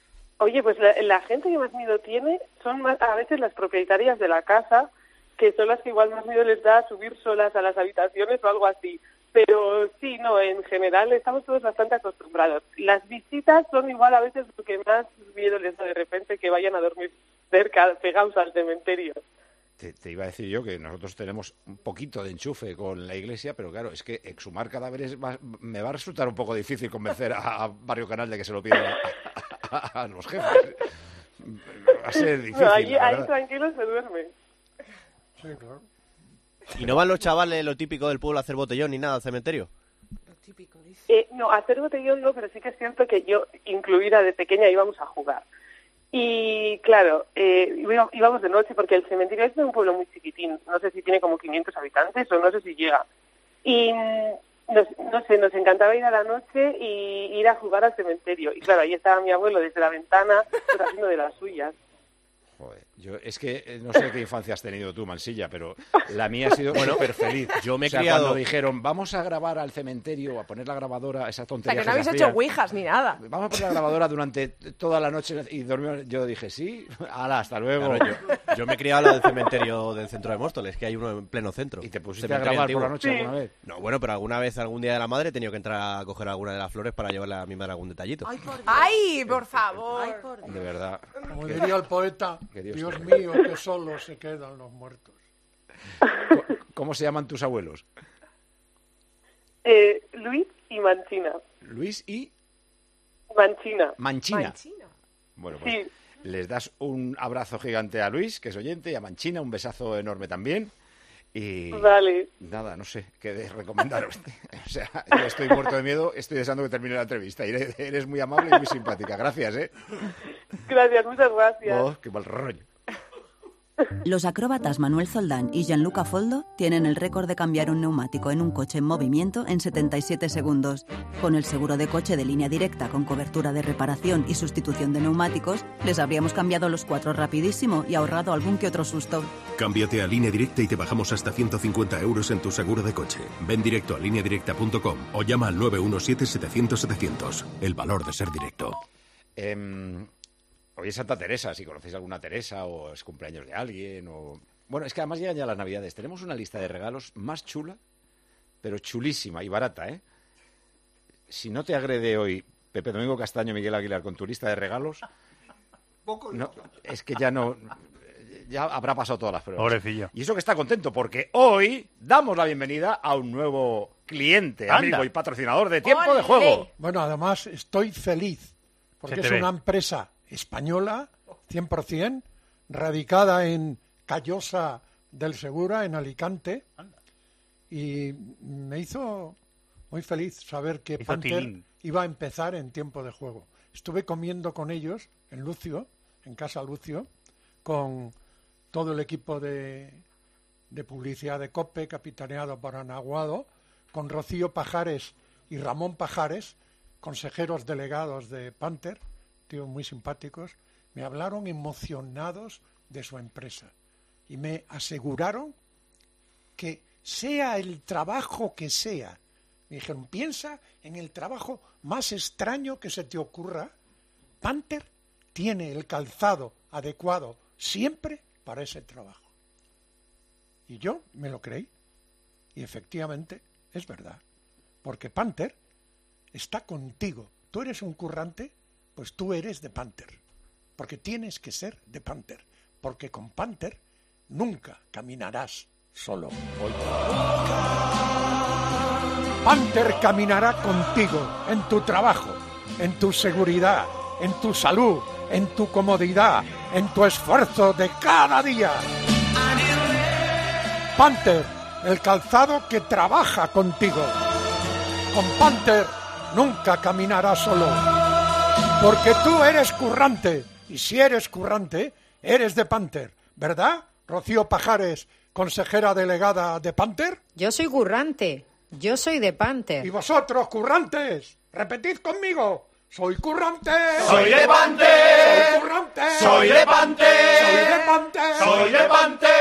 Oye, pues la gente que más miedo tiene son a veces las propietarias de la casa, que son las que igual más miedo les da subir solas a las habitaciones o algo así. Pero sí, no, en general estamos todos bastante acostumbrados. Las visitas son igual a veces lo que más miedo les da de repente, que vayan a dormir cerca, pegados al cementerio. Te iba a decir yo que nosotros tenemos un poquito de enchufe con la iglesia, pero claro, es que exhumar cadáveres me va a resultar un poco difícil convencer a Barrio Canal de que se lo pidan a los jefes. Va a ser difícil. No, ahí tranquilo se duerme. Sí, claro. ¿Y no van los chavales, lo típico del pueblo, a hacer botellón ni nada al cementerio? No, hacer botellón no, pero sí que es cierto que yo, incluida de pequeña, íbamos a jugar. Y claro, íbamos de noche porque el cementerio es de un pueblo muy chiquitín, no sé si tiene como 500 habitantes o no sé si llega. Y nos encantaba ir a la noche y ir a jugar al cementerio. Y claro, ahí estaba mi abuelo desde la ventana, pues, haciendo de las suyas. Joder, es que no sé qué infancia has tenido tú, Mansilla, pero la mía ha sido súper feliz. Yo me he criado... Cuando dijeron, vamos a grabar al cementerio, a poner la grabadora, esa tontería. O sea, que no habéis hecho ouijas ni nada. Vamos a poner la grabadora durante toda la noche y dormimos. Yo dije, sí, hala, hasta luego. Claro, yo me he criado al cementerio del centro de Móstoles, que hay uno en pleno centro. ¿Y te pusiste a grabar por la noche alguna vez? No, bueno, pero alguna vez, algún día de la madre, he tenido que entrar a coger alguna de las flores para llevarle a mi madre algún detallito. ¡Ay, por favor! De verdad. Como diría el poeta, Dios mío, que solo se quedan los muertos. ¿Cómo se llaman tus abuelos? Luis y Manchina. Luis y... Manchina. Bueno, pues sí. Les das un abrazo gigante a Luis, que es oyente, y a Manchina un besazo enorme también. Y vale. Nada, no sé qué recomendaros. O sea, yo estoy muerto de miedo, estoy deseando que termine la entrevista. Eres muy amable y muy simpática. Gracias, ¿eh? Gracias, muchas gracias. Oh, qué mal rollo. Los acróbatas Manuel Zoldán y Gianluca Foldo tienen el récord de cambiar un neumático en un coche en movimiento en 77 segundos. Con el seguro de coche de Línea Directa con cobertura de reparación y sustitución de neumáticos, les habríamos cambiado los 4 rapidísimo y ahorrado algún que otro susto. Cámbiate a Línea Directa y te bajamos hasta 150 € en tu seguro de coche. Ven directo a lineadirecta.com o llama al 917-700-700. El valor de ser directo. Hoy es Santa Teresa, si conocéis alguna Teresa o es cumpleaños de alguien o... Bueno, es que además llegan ya las Navidades. Tenemos una lista de regalos más chula, pero chulísima y barata, ¿eh? Si no te agrede hoy Pepe Domingo Castaño, Miguel Aguilar con tu lista de regalos... No, es que ya no... Ya habrá pasado todas las pruebas. Pobrecillo. Y eso que está contento, porque hoy damos la bienvenida a un nuevo cliente, amigo y patrocinador de Tiempo de Juego. Bueno, además estoy feliz, porque es una empresa española, 100%, radicada en Callosa del Segura, en Alicante, y me hizo muy feliz saber que Panther iba a empezar en Tiempo de Juego. Estuve comiendo con ellos en Lucio, en Casa Lucio, con todo el equipo de publicidad de COPE, capitaneado por Ana Aguado, con Rocío Pajares y Ramón Pajares, consejeros delegados de Panther, tíos muy simpáticos. Me hablaron emocionados de su empresa y me aseguraron que sea el trabajo que sea, me dijeron, piensa en el trabajo más extraño que se te ocurra, Panther tiene el calzado adecuado siempre para ese trabajo. Y yo me lo creí. Y efectivamente es verdad. Porque Panther está contigo. Tú eres un currante, pues tú eres de Panther. Porque tienes que ser de Panther. Porque con Panther nunca caminarás solo. Panther caminará contigo en tu trabajo, en tu seguridad, en tu salud, en tu comodidad, en tu esfuerzo de cada día. Panther, el calzado que trabaja contigo. Con Panther nunca caminarás solo, porque tú eres currante, y si eres currante, eres de Panther, ¿verdad, Rocío Pajares, consejera delegada de Panther? Yo soy currante, yo soy de Panther. ¿Y vosotros, currantes? Repetid conmigo. Soy currante. Soy de Panther. Soy currante. Soy de Panther. Soy de Panther. Soy de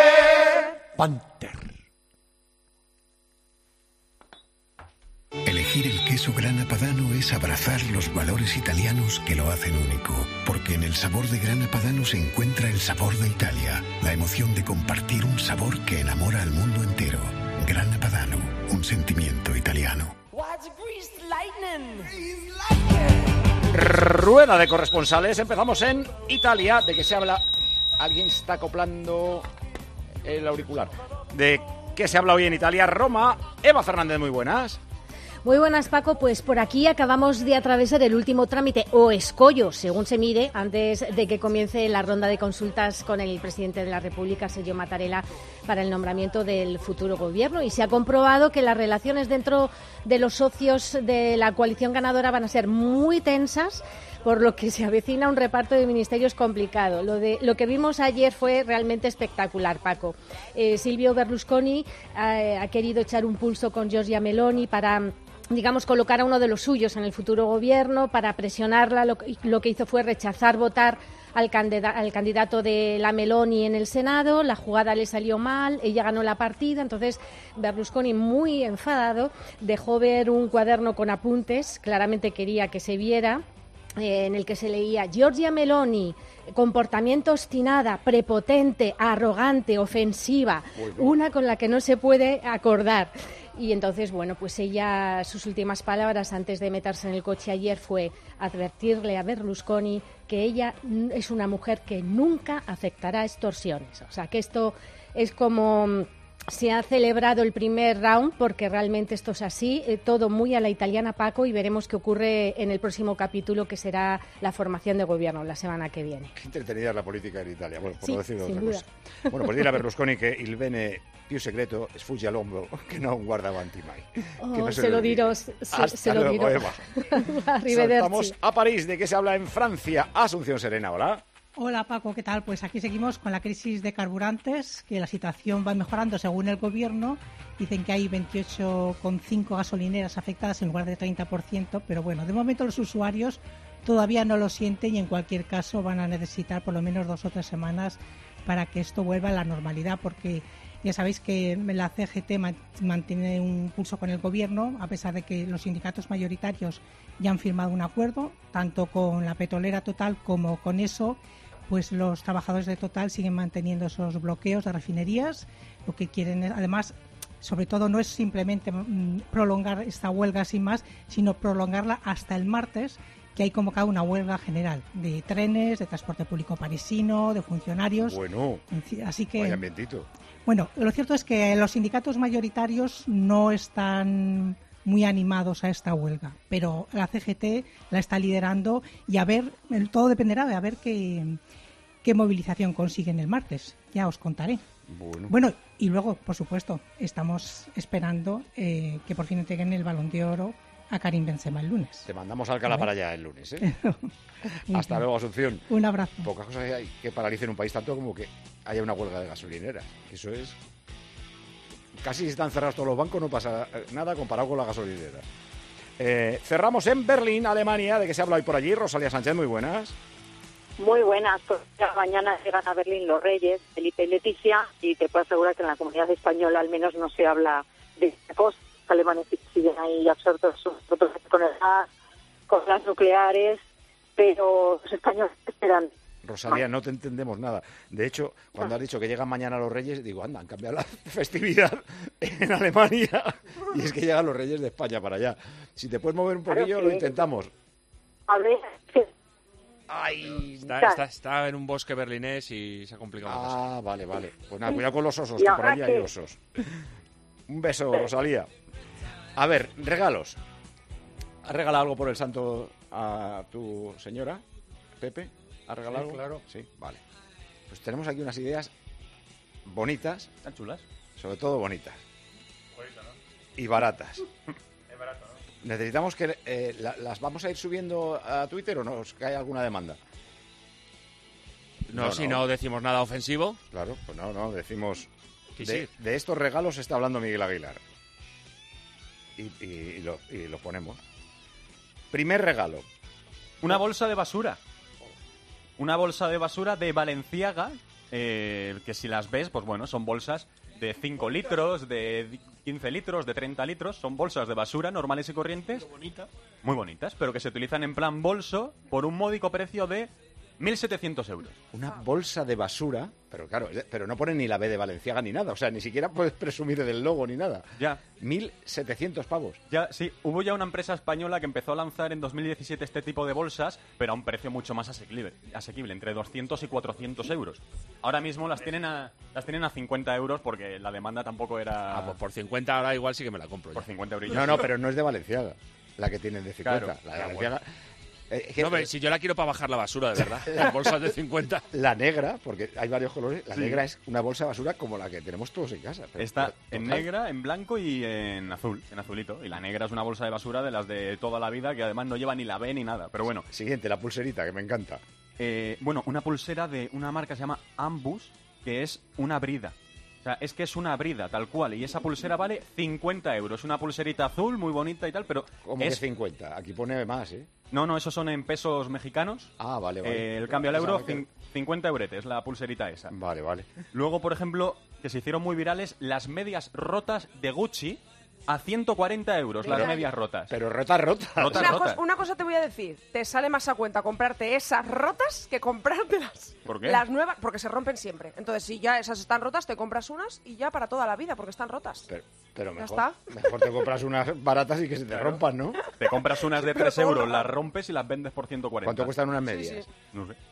Panther. Panther. elegir el queso Grana Padano es abrazar los valores italianos que lo hacen único, porque en el sabor de Grana Padano se encuentra el sabor de Italia, la emoción de compartir un sabor que enamora al mundo entero. Grana Padano, un sentimiento italiano. Rueda de corresponsales, empezamos en Italia. ¿De qué se habla? Alguien está acoplando el auricular. ¿De qué se habla hoy en Italia? Roma. Eva Fernández, muy buenas. Muy buenas, Paco. Pues por aquí acabamos de atravesar el último trámite, o escollo, según se mire, antes de que comience la ronda de consultas con el presidente de la República, Sergio Mattarella, para el nombramiento del futuro gobierno. Y se ha comprobado que las relaciones dentro de los socios de la coalición ganadora van a ser muy tensas, por lo que se avecina un reparto de ministerios complicado. Lo que vimos ayer fue realmente espectacular, Paco. Silvio Berlusconi ha querido echar un pulso con Giorgia Meloni para, digamos, colocar a uno de los suyos en el futuro gobierno. Para presionarla, lo que hizo fue rechazar votar al candidato de la Meloni en el Senado. La jugada le salió mal, ella ganó la partida, entonces Berlusconi, muy enfadado, dejó ver un cuaderno con apuntes, claramente quería que se viera, en el que se leía: Giorgia Meloni, comportamiento obstinada, prepotente, arrogante, ofensiva, una con la que no se puede acordar. Y entonces, bueno, pues ella, sus últimas palabras antes de meterse en el coche ayer fue advertirle a Berlusconi que ella es una mujer que nunca aceptará extorsiones. O sea, que esto es como... Se ha celebrado el primer round porque realmente esto es así, todo muy a la italiana, Paco, y veremos qué ocurre en el próximo capítulo, que será la formación de gobierno la semana que viene. Qué entretenida es la política en Italia, bueno, por sí, no decir otra duda. cosa. Bueno, pues dile a Berlusconi que il bene più segreto sfugge all'ombro, que no guarda avanti mai. Oh, se lo dirò, se lo dirò. Eva. Saltamos a París. ¿De qué se habla en Francia? Asunción Serena, hola. Hola Paco, ¿qué tal? Pues aquí seguimos con la crisis de carburantes, que la situación va mejorando según el gobierno. Dicen que hay 28,5 gasolineras afectadas en lugar de 30%, pero bueno, de momento los usuarios todavía no lo sienten y en cualquier caso van a necesitar por lo menos 2 o 3 semanas para que esto vuelva a la normalidad, porque ya sabéis que la CGT mantiene un pulso con el gobierno, a pesar de que los sindicatos mayoritarios ya han firmado un acuerdo, tanto con la petrolera Total como con eso. Pues los trabajadores de Total siguen manteniendo esos bloqueos de refinerías. Lo que quieren, además, sobre todo, no es simplemente prolongar esta huelga sin más, sino prolongarla hasta el martes, que hay convocado una huelga general de trenes, de transporte público parisino, de funcionarios. Bueno, así que, vaya ambientito. Bueno, lo cierto es que los sindicatos mayoritarios no están muy animados a esta huelga, pero la CGT la está liderando y a ver, todo dependerá de a ver qué movilización consiguen el martes. Ya os contaré. Bueno, y luego, por supuesto, estamos esperando que por fin entreguen el Balón de Oro a Karim Benzema el lunes. Te mandamos a Alcalá para allá el lunes, ¿eh? Hasta luego, Asunción. Un abrazo. Pocas cosas hay que paralicen un país tanto como que haya una huelga de gasolineras. Eso es... Casi si están cerrados todos los bancos, no pasa nada comparado con la gasolinera. Cerramos en Berlín, Alemania. ¿De qué se habla hoy por allí? Rosalía Sánchez, muy buenas. Muy buenas, pues mañana llegan a Berlín los Reyes, Felipe y Leticia, y te puedo asegurar que en la comunidad española al menos no se habla de esta cosa. Los alemanes siguen ahí absortos con el gas, con las nucleares, pero los españoles esperan. Rosalía, no te entendemos nada. De hecho, cuando has dicho que llegan mañana los Reyes, digo, anda, han cambiado la festividad en Alemania y es que llegan los Reyes de España para allá. Si te puedes mover un poquillo, lo intentamos. A ver, Ay, está en un bosque berlinés y se ha complicado la cosa. Vale. Pues nada, cuidado con los osos, que por allí hay osos. Un beso, Rosalía. A ver, regalos. ¿Has regalado algo por el santo a tu señora, Pepe? ¿Has regalado algo? Claro. Sí, vale. Pues tenemos aquí unas ideas bonitas. ¿Están chulas? Sobre todo bonitas. Bonito, ¿no? Y baratas. Es barato, ¿no? ¿Necesitamos que las vamos a ir subiendo a Twitter o nos cae alguna demanda? No, si no decimos nada ofensivo. Claro, pues no, decimos... Sí. De estos regalos está hablando Miguel Aguilar. Y lo ponemos. Primer regalo. Una bolsa de basura. Una bolsa de basura de Balenciaga, que si las ves, pues bueno, son bolsas de 5 litros, de 15 litros, de 30 litros, son bolsas de basura normales y corrientes. Muy bonitas, pero que se utilizan en plan bolso por un módico precio de 1.700 euros. Una bolsa de basura, pero claro, pero no pone ni la B de Valenciaga ni nada, o sea, ni siquiera puedes presumir del logo ni nada. Ya. 1.700 pavos. Ya, sí, hubo ya una empresa española que empezó a lanzar en 2017 este tipo de bolsas, pero a un precio mucho más asequible, entre 200 y 400 euros. Ahora mismo las tienen a 50 euros porque la demanda tampoco era... Pues por 50 ahora igual sí que me la compro. Por 50 euros. No, pero no es de Valenciaga, la que tienen de 50. Claro, la de Valenciaga... No, si yo la quiero para bajar la basura, de verdad. Las bolsas de 50. La negra, porque hay varios colores, la negra es una bolsa de basura como la que tenemos todos en casa. Está en negra, en blanco y en azul, en azulito. Y la negra es una bolsa de basura de las de toda la vida que además no lleva ni la B ni nada. Pero bueno. Siguiente, la pulserita, que me encanta. Una pulsera de una marca que se llama Ambus, que es una brida. O sea, es que es una brida, tal cual. Y esa pulsera vale 50 euros. Una pulserita azul, muy bonita y tal, pero... ¿Cómo que 50? Aquí pone más, ¿eh? No, esos son en pesos mexicanos. Ah, vale. El cambio al euro, 50 euretes, la pulserita esa. Vale. Luego, por ejemplo, que se hicieron muy virales, las medias rotas de Gucci a 140 euros, las medias rotas. Pero rotas. Una cosa te voy a decir, te sale más a cuenta comprarte esas rotas que comprártelas. ¿Por qué? Las nuevas, porque se rompen siempre. Entonces, si ya esas están rotas, te compras unas y ya para toda la vida, porque están rotas. Pero ya está. Mejor te compras unas baratas y que se te rompan, ¿no? Te compras unas de 3 euros, las rompes y las vendes por 140. ¿Cuánto cuestan unas medias? Sí. No sé.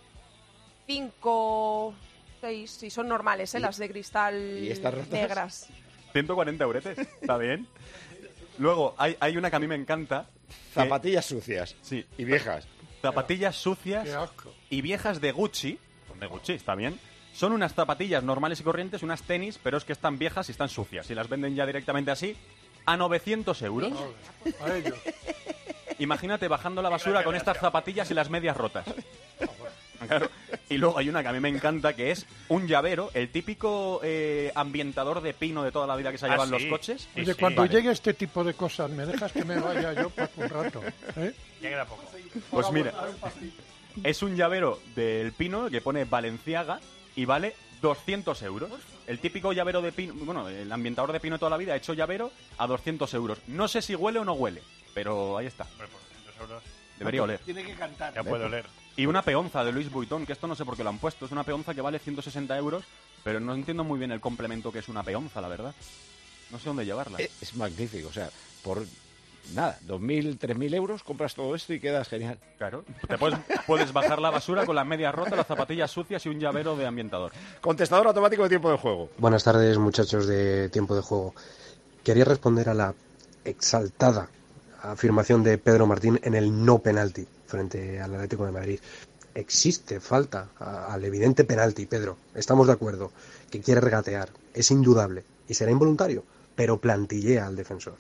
5, 6, sí, son normales, las de cristal ¿Y estas rotas? Negras. 140 euretes, está bien. Luego, hay una que a mí me encanta. Zapatillas sucias. Sí. Y viejas. Zapatillas sucias Qué asco. y viejas de Gucci. De Gucci, está bien. Son unas zapatillas normales y corrientes, unas tenis, pero es que están viejas y están sucias. Y las venden ya directamente así a 900 euros. A ellos. Imagínate bajando la basura con estas zapatillas y las medias rotas. Claro. Y luego hay una que a mí me encanta, que es un llavero, el típico ambientador de pino de toda la vida que se llevan los coches. Oye, cuando llegue este tipo de cosas, ¿me dejas que me vaya yo por un rato? Ya queda poco. Pues mira, es un llavero del pino que pone Valenciaga y vale 200 euros. El típico llavero de pino, bueno, el ambientador de pino de toda la vida, hecho llavero a 200 euros. No sé si huele o no huele, pero ahí está. Por 200 euros. Debería oler. Tiene que cantar. Ya puede oler. Y una peonza de Louis Vuitton, que esto no sé por qué lo han puesto. Es una peonza que vale 160 euros, pero no entiendo muy bien el complemento que es una peonza, la verdad. No sé dónde llevarla. Es magnífico, o sea, por nada, 2.000, 3.000 euros, compras todo esto y quedas genial. Claro, puedes bajar la basura con las medias rotas, las zapatillas sucias y un llavero de ambientador. Contestador automático de tiempo de juego. Buenas tardes, muchachos de tiempo de juego. Quería responder a la exaltada afirmación de Pedro Martín en el no penalti frente al Atlético de Madrid. Existe falta al evidente penalti, Pedro. Estamos de acuerdo que quiere regatear, es indudable y será involuntario, pero plantillea al defensor.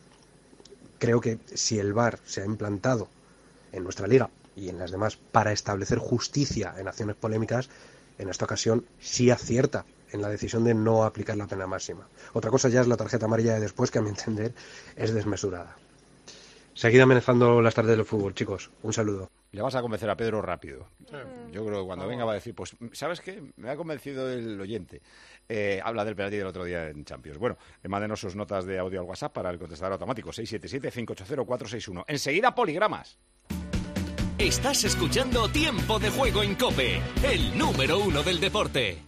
Creo que si el VAR se ha implantado en nuestra liga y en las demás para establecer justicia en acciones polémicas, en esta ocasión sí acierta en la decisión de no aplicar la pena máxima. Otra cosa ya es la tarjeta amarilla de después, que a mi entender es desmesurada. Seguid amenazando las tardes del fútbol, chicos. Un saludo. Le vas a convencer a Pedro rápido. Yo creo que cuando venga va a decir, pues, ¿sabes qué? Me ha convencido el oyente. Habla del penalti del otro día en Champions. Bueno, mándenos sus notas de audio al WhatsApp para el contestador automático 677-580-461. Enseguida, poligramas. Estás escuchando Tiempo de Juego en COPE, el número 1 del deporte.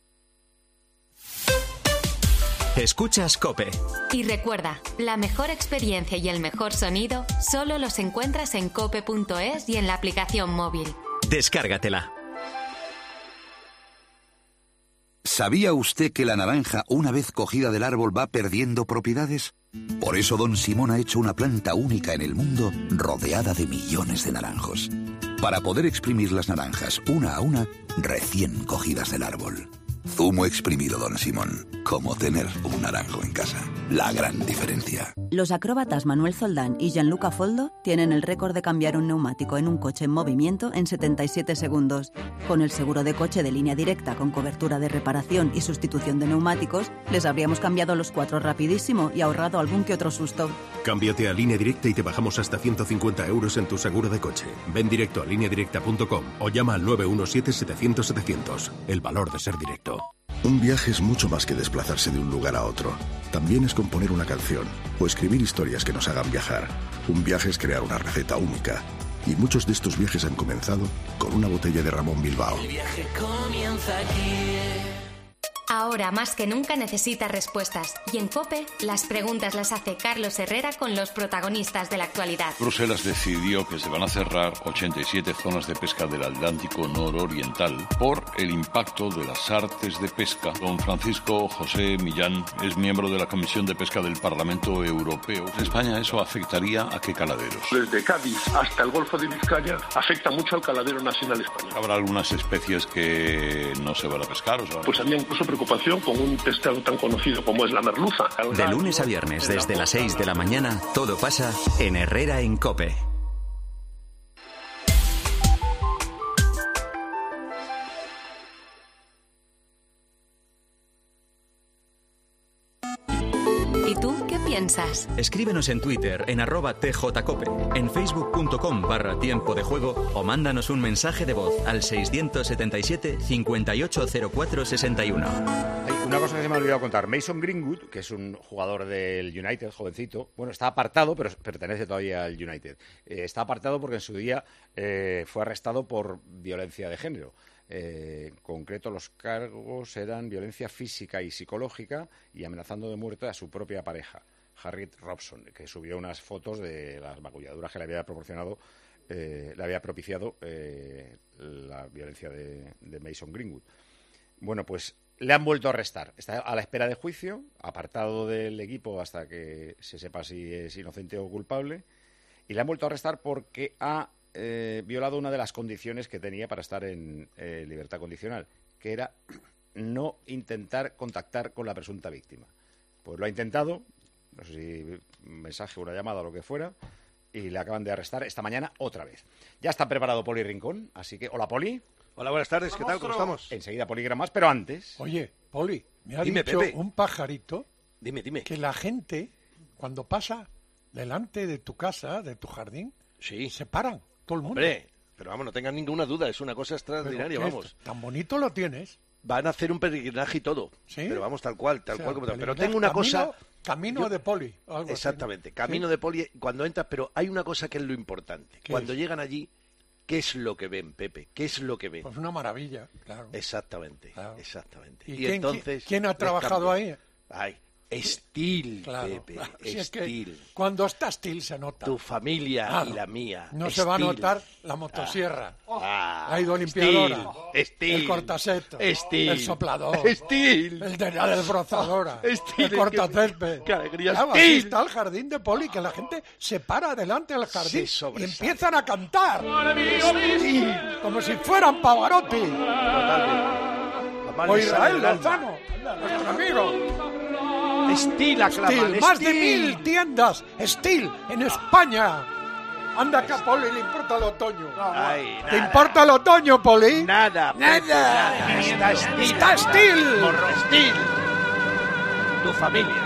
Escuchas COPE. Y recuerda, la mejor experiencia y el mejor sonido solo los encuentras en cope.es y en la aplicación móvil. Descárgatela. ¿Sabía usted que la naranja, una vez cogida del árbol, va perdiendo propiedades? Por eso Don Simón ha hecho una planta única en el mundo, rodeada de millones de naranjos. Para poder exprimir las naranjas una a una, recién cogidas del árbol. Zumo exprimido Don Simón. Como tener un naranjo en casa. La gran diferencia. Los acróbatas Manuel Zoldán y Gianluca Foldo tienen el récord de cambiar un neumático en un coche en movimiento en 77 segundos. Con el seguro de coche de Línea Directa con cobertura de reparación y sustitución de neumáticos, les habríamos cambiado los 4 rapidísimo y ahorrado algún que otro susto. Cámbiate a Línea Directa y te bajamos hasta 150 euros en tu seguro de coche. Ven directo a lineadirecta.com o llama al 917-700-700. El valor de ser directo. Un viaje es mucho más que desplazarse de un lugar a otro. también es componer una canción o escribir historias que nos hagan viajar. Un viaje es crear una receta única. Y muchos de estos viajes han comenzado con una botella de Ramón Bilbao. El viaje comienza aquí. Ahora más que nunca necesitas respuestas. Y en COPE, las preguntas las hace Carlos Herrera con los protagonistas de la actualidad. Bruselas decidió que se van a cerrar 87 zonas de pesca del Atlántico nororiental por el impacto de las artes de pesca. Don Francisco José Millán es miembro de la Comisión de Pesca del Parlamento Europeo. En España eso afectaría a qué caladeros. Desde Cádiz hasta el Golfo de Vizcaya afecta mucho al caladero nacional español. ¿Habrá algunas especies que no se van a pescar? Pues había incluso preocupación con un pescado tan conocido como es la merluza. De lunes a viernes, desde las 6 de la mañana, todo pasa en Herrera en COPE. ¿Y tú qué piensas? Escríbenos en Twitter en @tjcope, en facebook.com/tiempo de juego o mándanos un mensaje de voz al 677 580461. Hay una cosa que se me ha olvidado contar. Mason Greenwood, que es un jugador del United, jovencito, bueno, está apartado, pero pertenece todavía al United. Está apartado porque en su día fue arrestado por violencia de género. En concreto, los cargos eran violencia física y psicológica y amenazando de muerte a su propia pareja, Harriet Robson, que subió unas fotos de las magulladuras que le había proporcionado, le había propiciado la violencia de Mason Greenwood. Bueno, pues le han vuelto a arrestar. Está a la espera de juicio, apartado del equipo hasta que se sepa si es inocente o culpable, y le han vuelto a arrestar porque ha violado una de las condiciones que tenía para estar en libertad condicional, que era no intentar contactar con la presunta víctima. Pues lo ha intentado, no sé si un mensaje, una llamada o lo que fuera, y le acaban de arrestar esta mañana otra vez. Ya está preparado Poli Rincón, así que... Hola, Poli. Hola, buenas tardes, ¿qué tal? ¿Cómo estamos? Enseguida Poligramas, pero antes... Oye, Poli, me ha Dime, dicho Pepe. un pajarito Dime. que la gente, cuando pasa delante de tu casa, de tu jardín, se paran, todo el mundo. Hombre, pero vamos, no tengan ninguna duda, es una cosa extraordinaria, Pero, vamos. Tan bonito lo tienes. Van a hacer un peregrinaje y todo, ¿Sí? pero vamos, tal cual, O sea, como tal. Pero peregrinaje, tengo una cosa... Camino de Poli. Algo Exactamente, así, ¿no? camino ¿Sí? de Poli, cuando entras, pero hay una cosa que es lo importante. ¿Qué Cuando es? llegan allí, ¿qué es lo que ven, Pepe? ¿Qué es lo que ven? Pues una maravilla, claro. Exactamente, Claro. exactamente. ¿Y quién- entonces... quién ha les trabajado cambia. ahí? Ay, Steel, Claro. Pepe, Si es que Steel. cuando está Steel se nota. Tu familia Claro. y la mía. No se va a Steel. notar la motosierra, Ah, la hidrolimpiadora, Steel, el cortaseto, Steel, el soplador, Steel, el de la desbrozadora, Steel, el cortacésped. qué alegría, Claro, Steel. así está el jardín de Poli, que la gente se para delante del jardín Se y sobresale. empiezan a cantar. Steel, como si fueran Pavarotti. O Israel Lozano, nuestro amigo. Steel aclaman, Steel, más de Steel. 1000 tiendas Steel en España. Anda que a Poli le importa el otoño. Ay, ¿Te nada. importa el otoño, Poli? Nada, Pepe, nada. Está Steel. Está Steel. Morro Steel. Tu familia.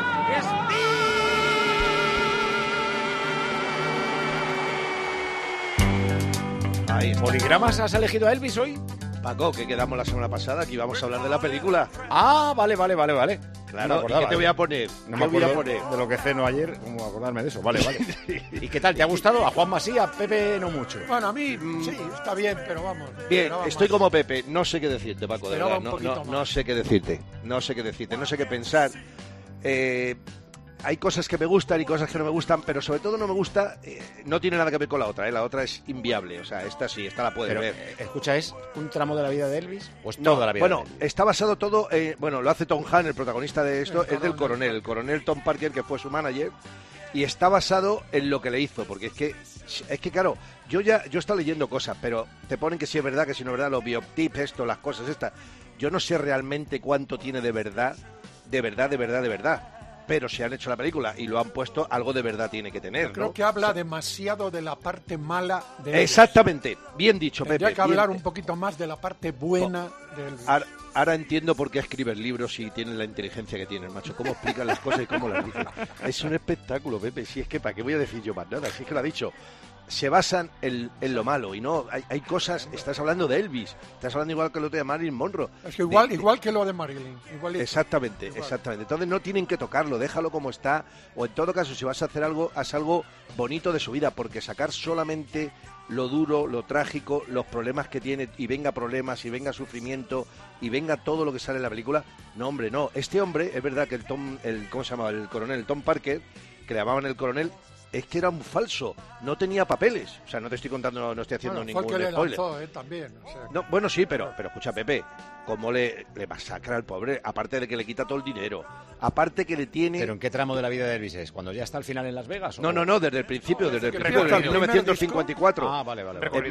Ahí está. ¿Poligramas has elegido a Elvis hoy? Paco, que quedamos la semana pasada, que íbamos a hablar de la película. Ah, vale. Claro, No me ¿y acordaba, qué te voy a poner? No ¿Qué me voy a acuerdo poner? de lo que ceno ayer, cómo acordarme de eso. Vale. ¿Y qué tal? ¿Te ha gustado? A Juanma sí, a Pepe no mucho. Bueno, a mí sí, está bien, pero vamos. Bien, esperaba estoy más. como Pepe, no sé qué decirte, Paco, de Esperaba verdad, un poquito no sé qué decirte, no sé qué pensar. Hay cosas que me gustan y cosas que no me gustan, pero sobre todo no me gusta, no tiene nada que ver con la otra, la otra es inviable, o sea, esta sí, esta la puedes Pero, ver. escucha, ¿es un tramo de la vida de Elvis? ¿O es No, toda la vida bueno, de Elvis? está basado todo, lo hace Tom Hanks, el protagonista de esto, es del coronel, el coronel Tom Parker, que fue su manager, y está basado en lo que le hizo, porque es que claro, yo he estado leyendo cosas, pero te ponen que si es verdad, que si no es verdad, los biotips, esto, las cosas estas, yo no sé realmente cuánto tiene de verdad, pero si han hecho la película y lo han puesto, algo de verdad tiene que tener, Creo ¿no? que habla demasiado de la parte mala de Elvis. Exactamente, bien dicho, Tendría Pepe. que hablar bien. un poquito más de la parte buena de Elvis. Ahora entiendo por qué escribes libros y tienes la inteligencia que tienes, macho. Cómo explican las cosas y cómo las dices. Es un espectáculo, Pepe. Si es que, ¿para qué voy a decir yo más nada? Si es que lo ha dicho. se basan en lo malo y no, hay cosas, estás hablando de Elvis, estás hablando igual que lo de Marilyn Monroe. Es que igual que lo de Marilyn. Exactamente. Entonces no tienen que tocarlo, déjalo como está, o en todo caso si vas a hacer algo, haz algo bonito de su vida, porque sacar solamente lo duro, lo trágico, los problemas que tiene, y venga problemas, y venga sufrimiento, y venga todo lo que sale en la película, no, hombre, no. Este hombre, es verdad que ¿cómo se llamaba? El coronel Tom Parker, que le llamaban el coronel, es que era un falso, no tenía papeles. O sea, no te estoy contando, no estoy haciendo ningún fue el que spoiler. le lanzó, también. O sea, No, bueno, sí, pero escucha, Pepe, cómo le masacra al pobre, aparte de que le quita todo el dinero, aparte que le tiene... ¿Pero en qué tramo de la vida de Elvis es? ¿Cuando ya está al final en Las Vegas? ¿o? No, desde el principio, de 1954. Ah, vale. En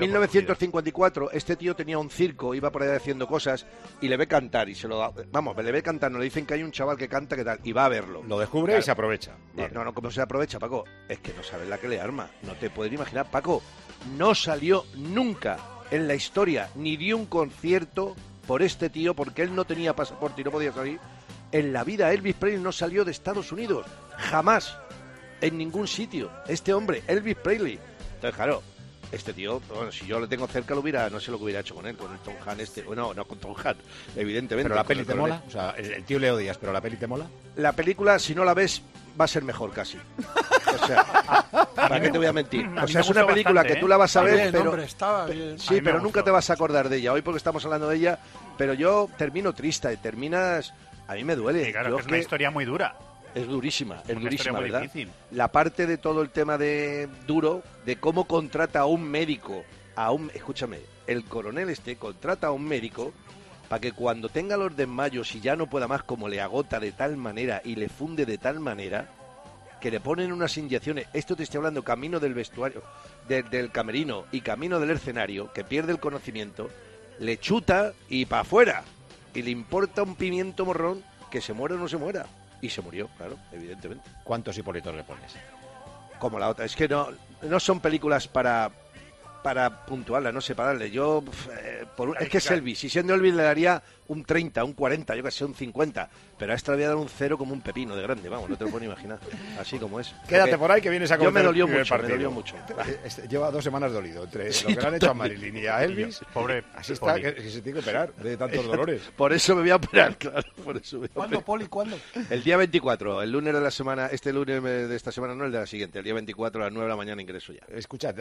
1954, este tío tenía un circo, iba por ahí haciendo cosas, y le ve cantar, y se lo da... Vamos, le ve cantando, le dicen que hay un chaval que canta, que tal, y va a verlo. Lo descubre y se aprovecha. Vale. No, ¿cómo se aprovecha, Paco? Es que no sabes la que le arma, no te puedes imaginar. Paco, no salió nunca en la historia, ni dio un concierto por este tío, porque él no tenía pasaporte y no podía salir. En la vida Elvis Presley no salió de Estados Unidos, jamás, en ningún sitio. Este hombre, Elvis Presley. Entonces, claro, este tío, bueno, si yo lo tengo cerca, no sé lo que hubiera hecho con él, con el Tom Hanks no con Tom Hanks, evidentemente. ¿Pero la peli te mola? O sea, el tío le odias, ¿pero la peli te mola? La película, si no la ves, va a ser mejor casi. O sea, ¿para qué te voy a mentir? O sea, es una película que tú la vas a ver, bien, pero... hombre, estaba bien. Sí, pero nunca te vas a acordar de ella. Hoy porque estamos hablando de ella, pero yo termino triste, terminas... A mí me duele. Sí, claro, que es una historia muy dura. Es durísima, ¿verdad? Difícil. La parte de todo el tema de duro, de cómo contrata a un médico, escúchame, el coronel contrata a un médico para que cuando tenga los desmayos y ya no pueda más, como le agota de tal manera y le funde de tal manera, que le ponen unas inyecciones, esto te estoy hablando camino del vestuario, del camerino y camino del escenario, que pierde el conocimiento, le chuta y para afuera, y le importa un pimiento morrón que se muera o no se muera. Y se murió, claro, evidentemente. ¿Cuántos Hipólitos le pones? Como la otra. Es que no son películas para puntuarla, no sé, para darle. Yo, es que es Elvis. Si siendo Elvis le daría un 30, un 40, yo que sé, un 50. Pero a esta le voy a dar un 0 como un pepino de grande, vamos, no te lo puedo ni imaginar. Así como es. Quédate por ahí que vienes a conocer. Yo me dolió mucho. Lleva 2 semanas dolido. Entre lo que le han hecho a Marilyn y a Elvis. Pobre. Así está, que se tiene que operar de tantos dolores. Por eso me voy a operar, claro. ¿Cuándo, Poli? ¿Cuándo? El día 24, el lunes de la semana, este lunes de esta semana, no el de la siguiente. El día 24 a las 9 de la mañana ingreso ya. Escucha,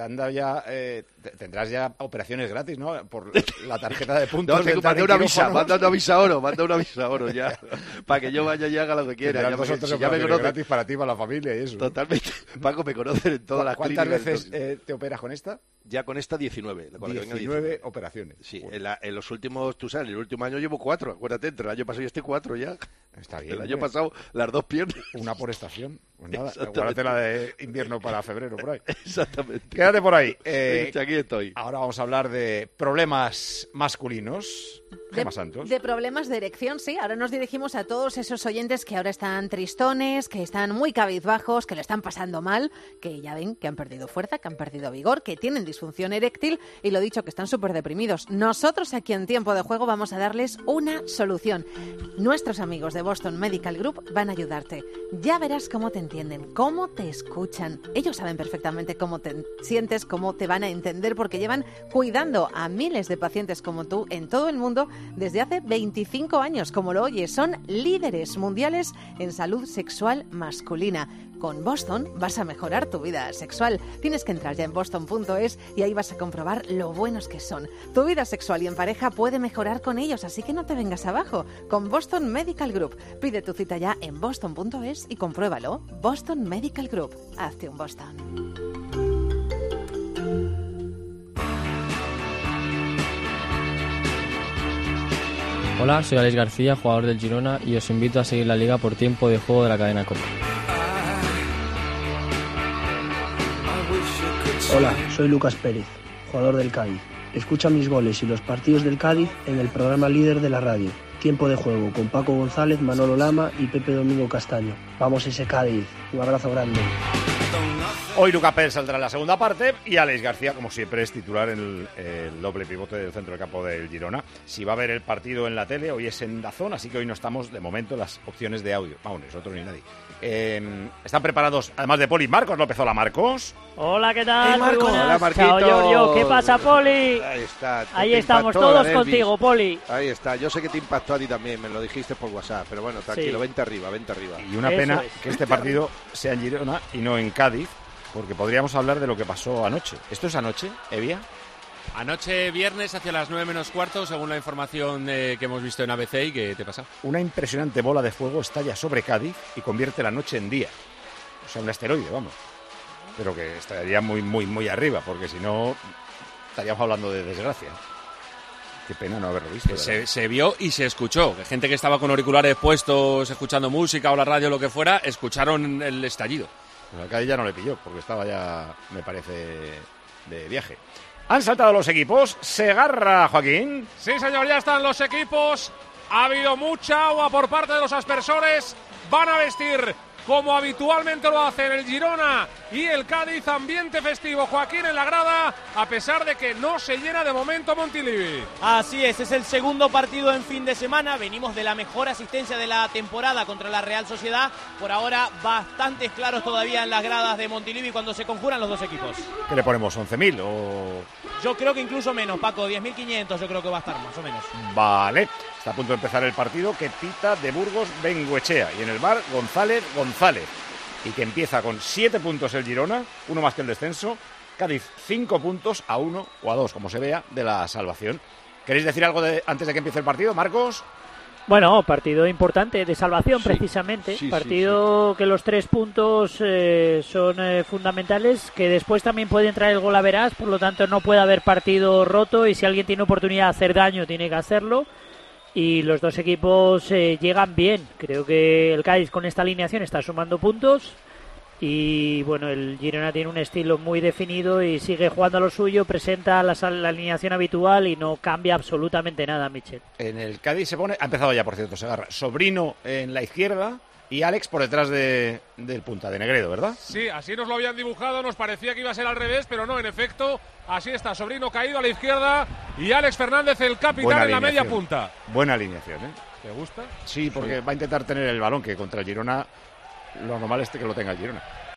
tendrás ya operaciones gratis, ¿no? Por la tarjeta de puntos. No, tengo que mandar una visa oro ya, para que yo vaya y haga lo que quiera. Ya me conocen gratis para ti, para la familia y eso. Totalmente. Paco, me conocen en todas las clínicas. ¿Cuántas veces te operas con esta? Ya con esta 19. 19 operaciones. Sí, en los últimos, tú sabes, el último año llevo 4, acuérdate, entre el año pasado y 4 ya. Está bien. El año pasado, las 2 piernas. Una por estación. Pues nada, guárdate la de invierno para febrero, por ahí. Exactamente. Quédate por ahí. Aquí estoy. Ahora vamos a hablar de problemas masculinos. Gemma Santos. De problemas de erección, sí. Ahora nos dirigimos a todos esos oyentes que ahora están tristones, que están muy cabizbajos, que lo están pasando mal, que ya ven que han perdido fuerza, que han perdido vigor, que tienen disfunción eréctil y lo dicho, que están súper deprimidos. Nosotros aquí en Tiempo de Juego vamos a darles una solución. Nuestros amigos de Boston Medical Group van a ayudarte. Ya verás cómo te entienden, cómo te escuchan. Ellos saben perfectamente cómo te sientes, cómo te van a entender, porque llevan cuidando a miles de pacientes como tú en todo el mundo desde hace 25 años. Como lo oyes, son líderes mundiales en salud sexual masculina. Con Boston vas a mejorar tu vida sexual. Tienes que entrar ya en boston.es y ahí vas a comprobar lo buenos que son. Tu vida sexual y en pareja puede mejorar con ellos, así que no te vengas abajo. Con Boston Medical Group. Pide tu cita ya en boston.es y compruébalo. Boston Medical Group. Hazte un Boston. Hola, soy Alex García, jugador del Girona, y os invito a seguir la liga por Tiempo de Juego de la cadena COPE. Hola, soy Lucas Pérez, jugador del Cádiz. Escucha mis goles y los partidos del Cádiz en el programa líder de la radio, Tiempo de Juego, con Paco González, Manolo Lama y Pepe Domingo Castaño. Vamos ese Cádiz, un abrazo grande. Hoy Lucas Pérez saldrá en la segunda parte y Alex García, como siempre, es titular en el doble pivote del centro del campo del Girona. Si va a ver el partido en la tele, hoy es en DAZN, así que hoy no estamos, de momento, en las opciones de audio. Vamos, nosotros ni nadie. Están preparados, además de Poli, Marcos López. Hola, Marcos. Hola, ¿qué tal? Marcos. Hola, Marquito. Chao, Giorgio. ¿Qué pasa, Poli? Ahí está. Ahí estamos todos contigo, Poli. Ahí está. Yo sé que te impactó a ti también, me lo dijiste por WhatsApp, pero bueno, tranquilo, Sí. vente arriba. Y una pena que este partido sea en Girona y no en Cádiz, porque podríamos hablar de lo que pasó anoche. ¿Esto es anoche, Evia? Anoche, viernes, hacia las 9 menos cuarto, según la información que hemos visto en ABC. ¿Y qué te pasa? Una impresionante bola de fuego estalla sobre Cádiz y convierte la noche en día. O sea, un asteroide, vamos. Pero que estaría muy, muy, muy arriba, porque si no, estaríamos hablando de desgracia. Qué pena no haberlo visto. Se vio y se escuchó. Gente que estaba con auriculares puestos, escuchando música o la radio, lo que fuera, escucharon el estallido. Pues a Cádiz ya no le pilló, porque estaba ya, me parece, de viaje. Han saltado los equipos. Segarra, Joaquín. Sí, señor, ya están los equipos. Ha habido mucha agua por parte de los aspersores. Van a vestir como habitualmente lo hacen el Girona y el Cádiz. Ambiente festivo, Joaquín, en la grada, a pesar de que no se llena de momento Montilivi. Así es el segundo partido en fin de semana. Venimos de la mejor asistencia de la temporada contra la Real Sociedad. Por ahora, bastantes claros todavía en las gradas de Montilivi cuando se conjuran los dos equipos. ¿Qué le ponemos? ¿11.000 o...? Yo creo que incluso menos, Paco, 10.500 yo creo que va a estar más o menos. Vale, está a punto de empezar el partido que pita de Burgos Bengoechea y en el bar González, y que empieza con 7 puntos el Girona, uno más que el descenso. Cádiz 5 puntos a 1 o a 2, como se vea, de la salvación. ¿Queréis decir algo antes de que empiece el partido, Marcos? Bueno, partido importante de salvación, precisamente. Partido que los 3 puntos son fundamentales, que después también puede entrar el gol a verás, por lo tanto no puede haber partido roto y si alguien tiene oportunidad de hacer daño tiene que hacerlo. Y los dos equipos llegan bien. Creo que el Cádiz con esta alineación está sumando puntos. Y bueno, el Girona tiene un estilo muy definido y sigue jugando a lo suyo, presenta la alineación habitual y no cambia absolutamente nada, Michel. En el Cádiz se pone, ha empezado ya por cierto Segarra, Sobrino en la izquierda y Alex por detrás del punta de Negredo, ¿verdad? Sí, así nos lo habían dibujado, nos parecía que iba a ser al revés, pero no, en efecto, así está, Sobrino caído a la izquierda y Alex Fernández, el capitán, en la media punta. Buena alineación, ¿eh? ¿Te gusta? Sí, porque va a intentar tener el balón, que contra el Girona lo normal es que lo tenga el Girona.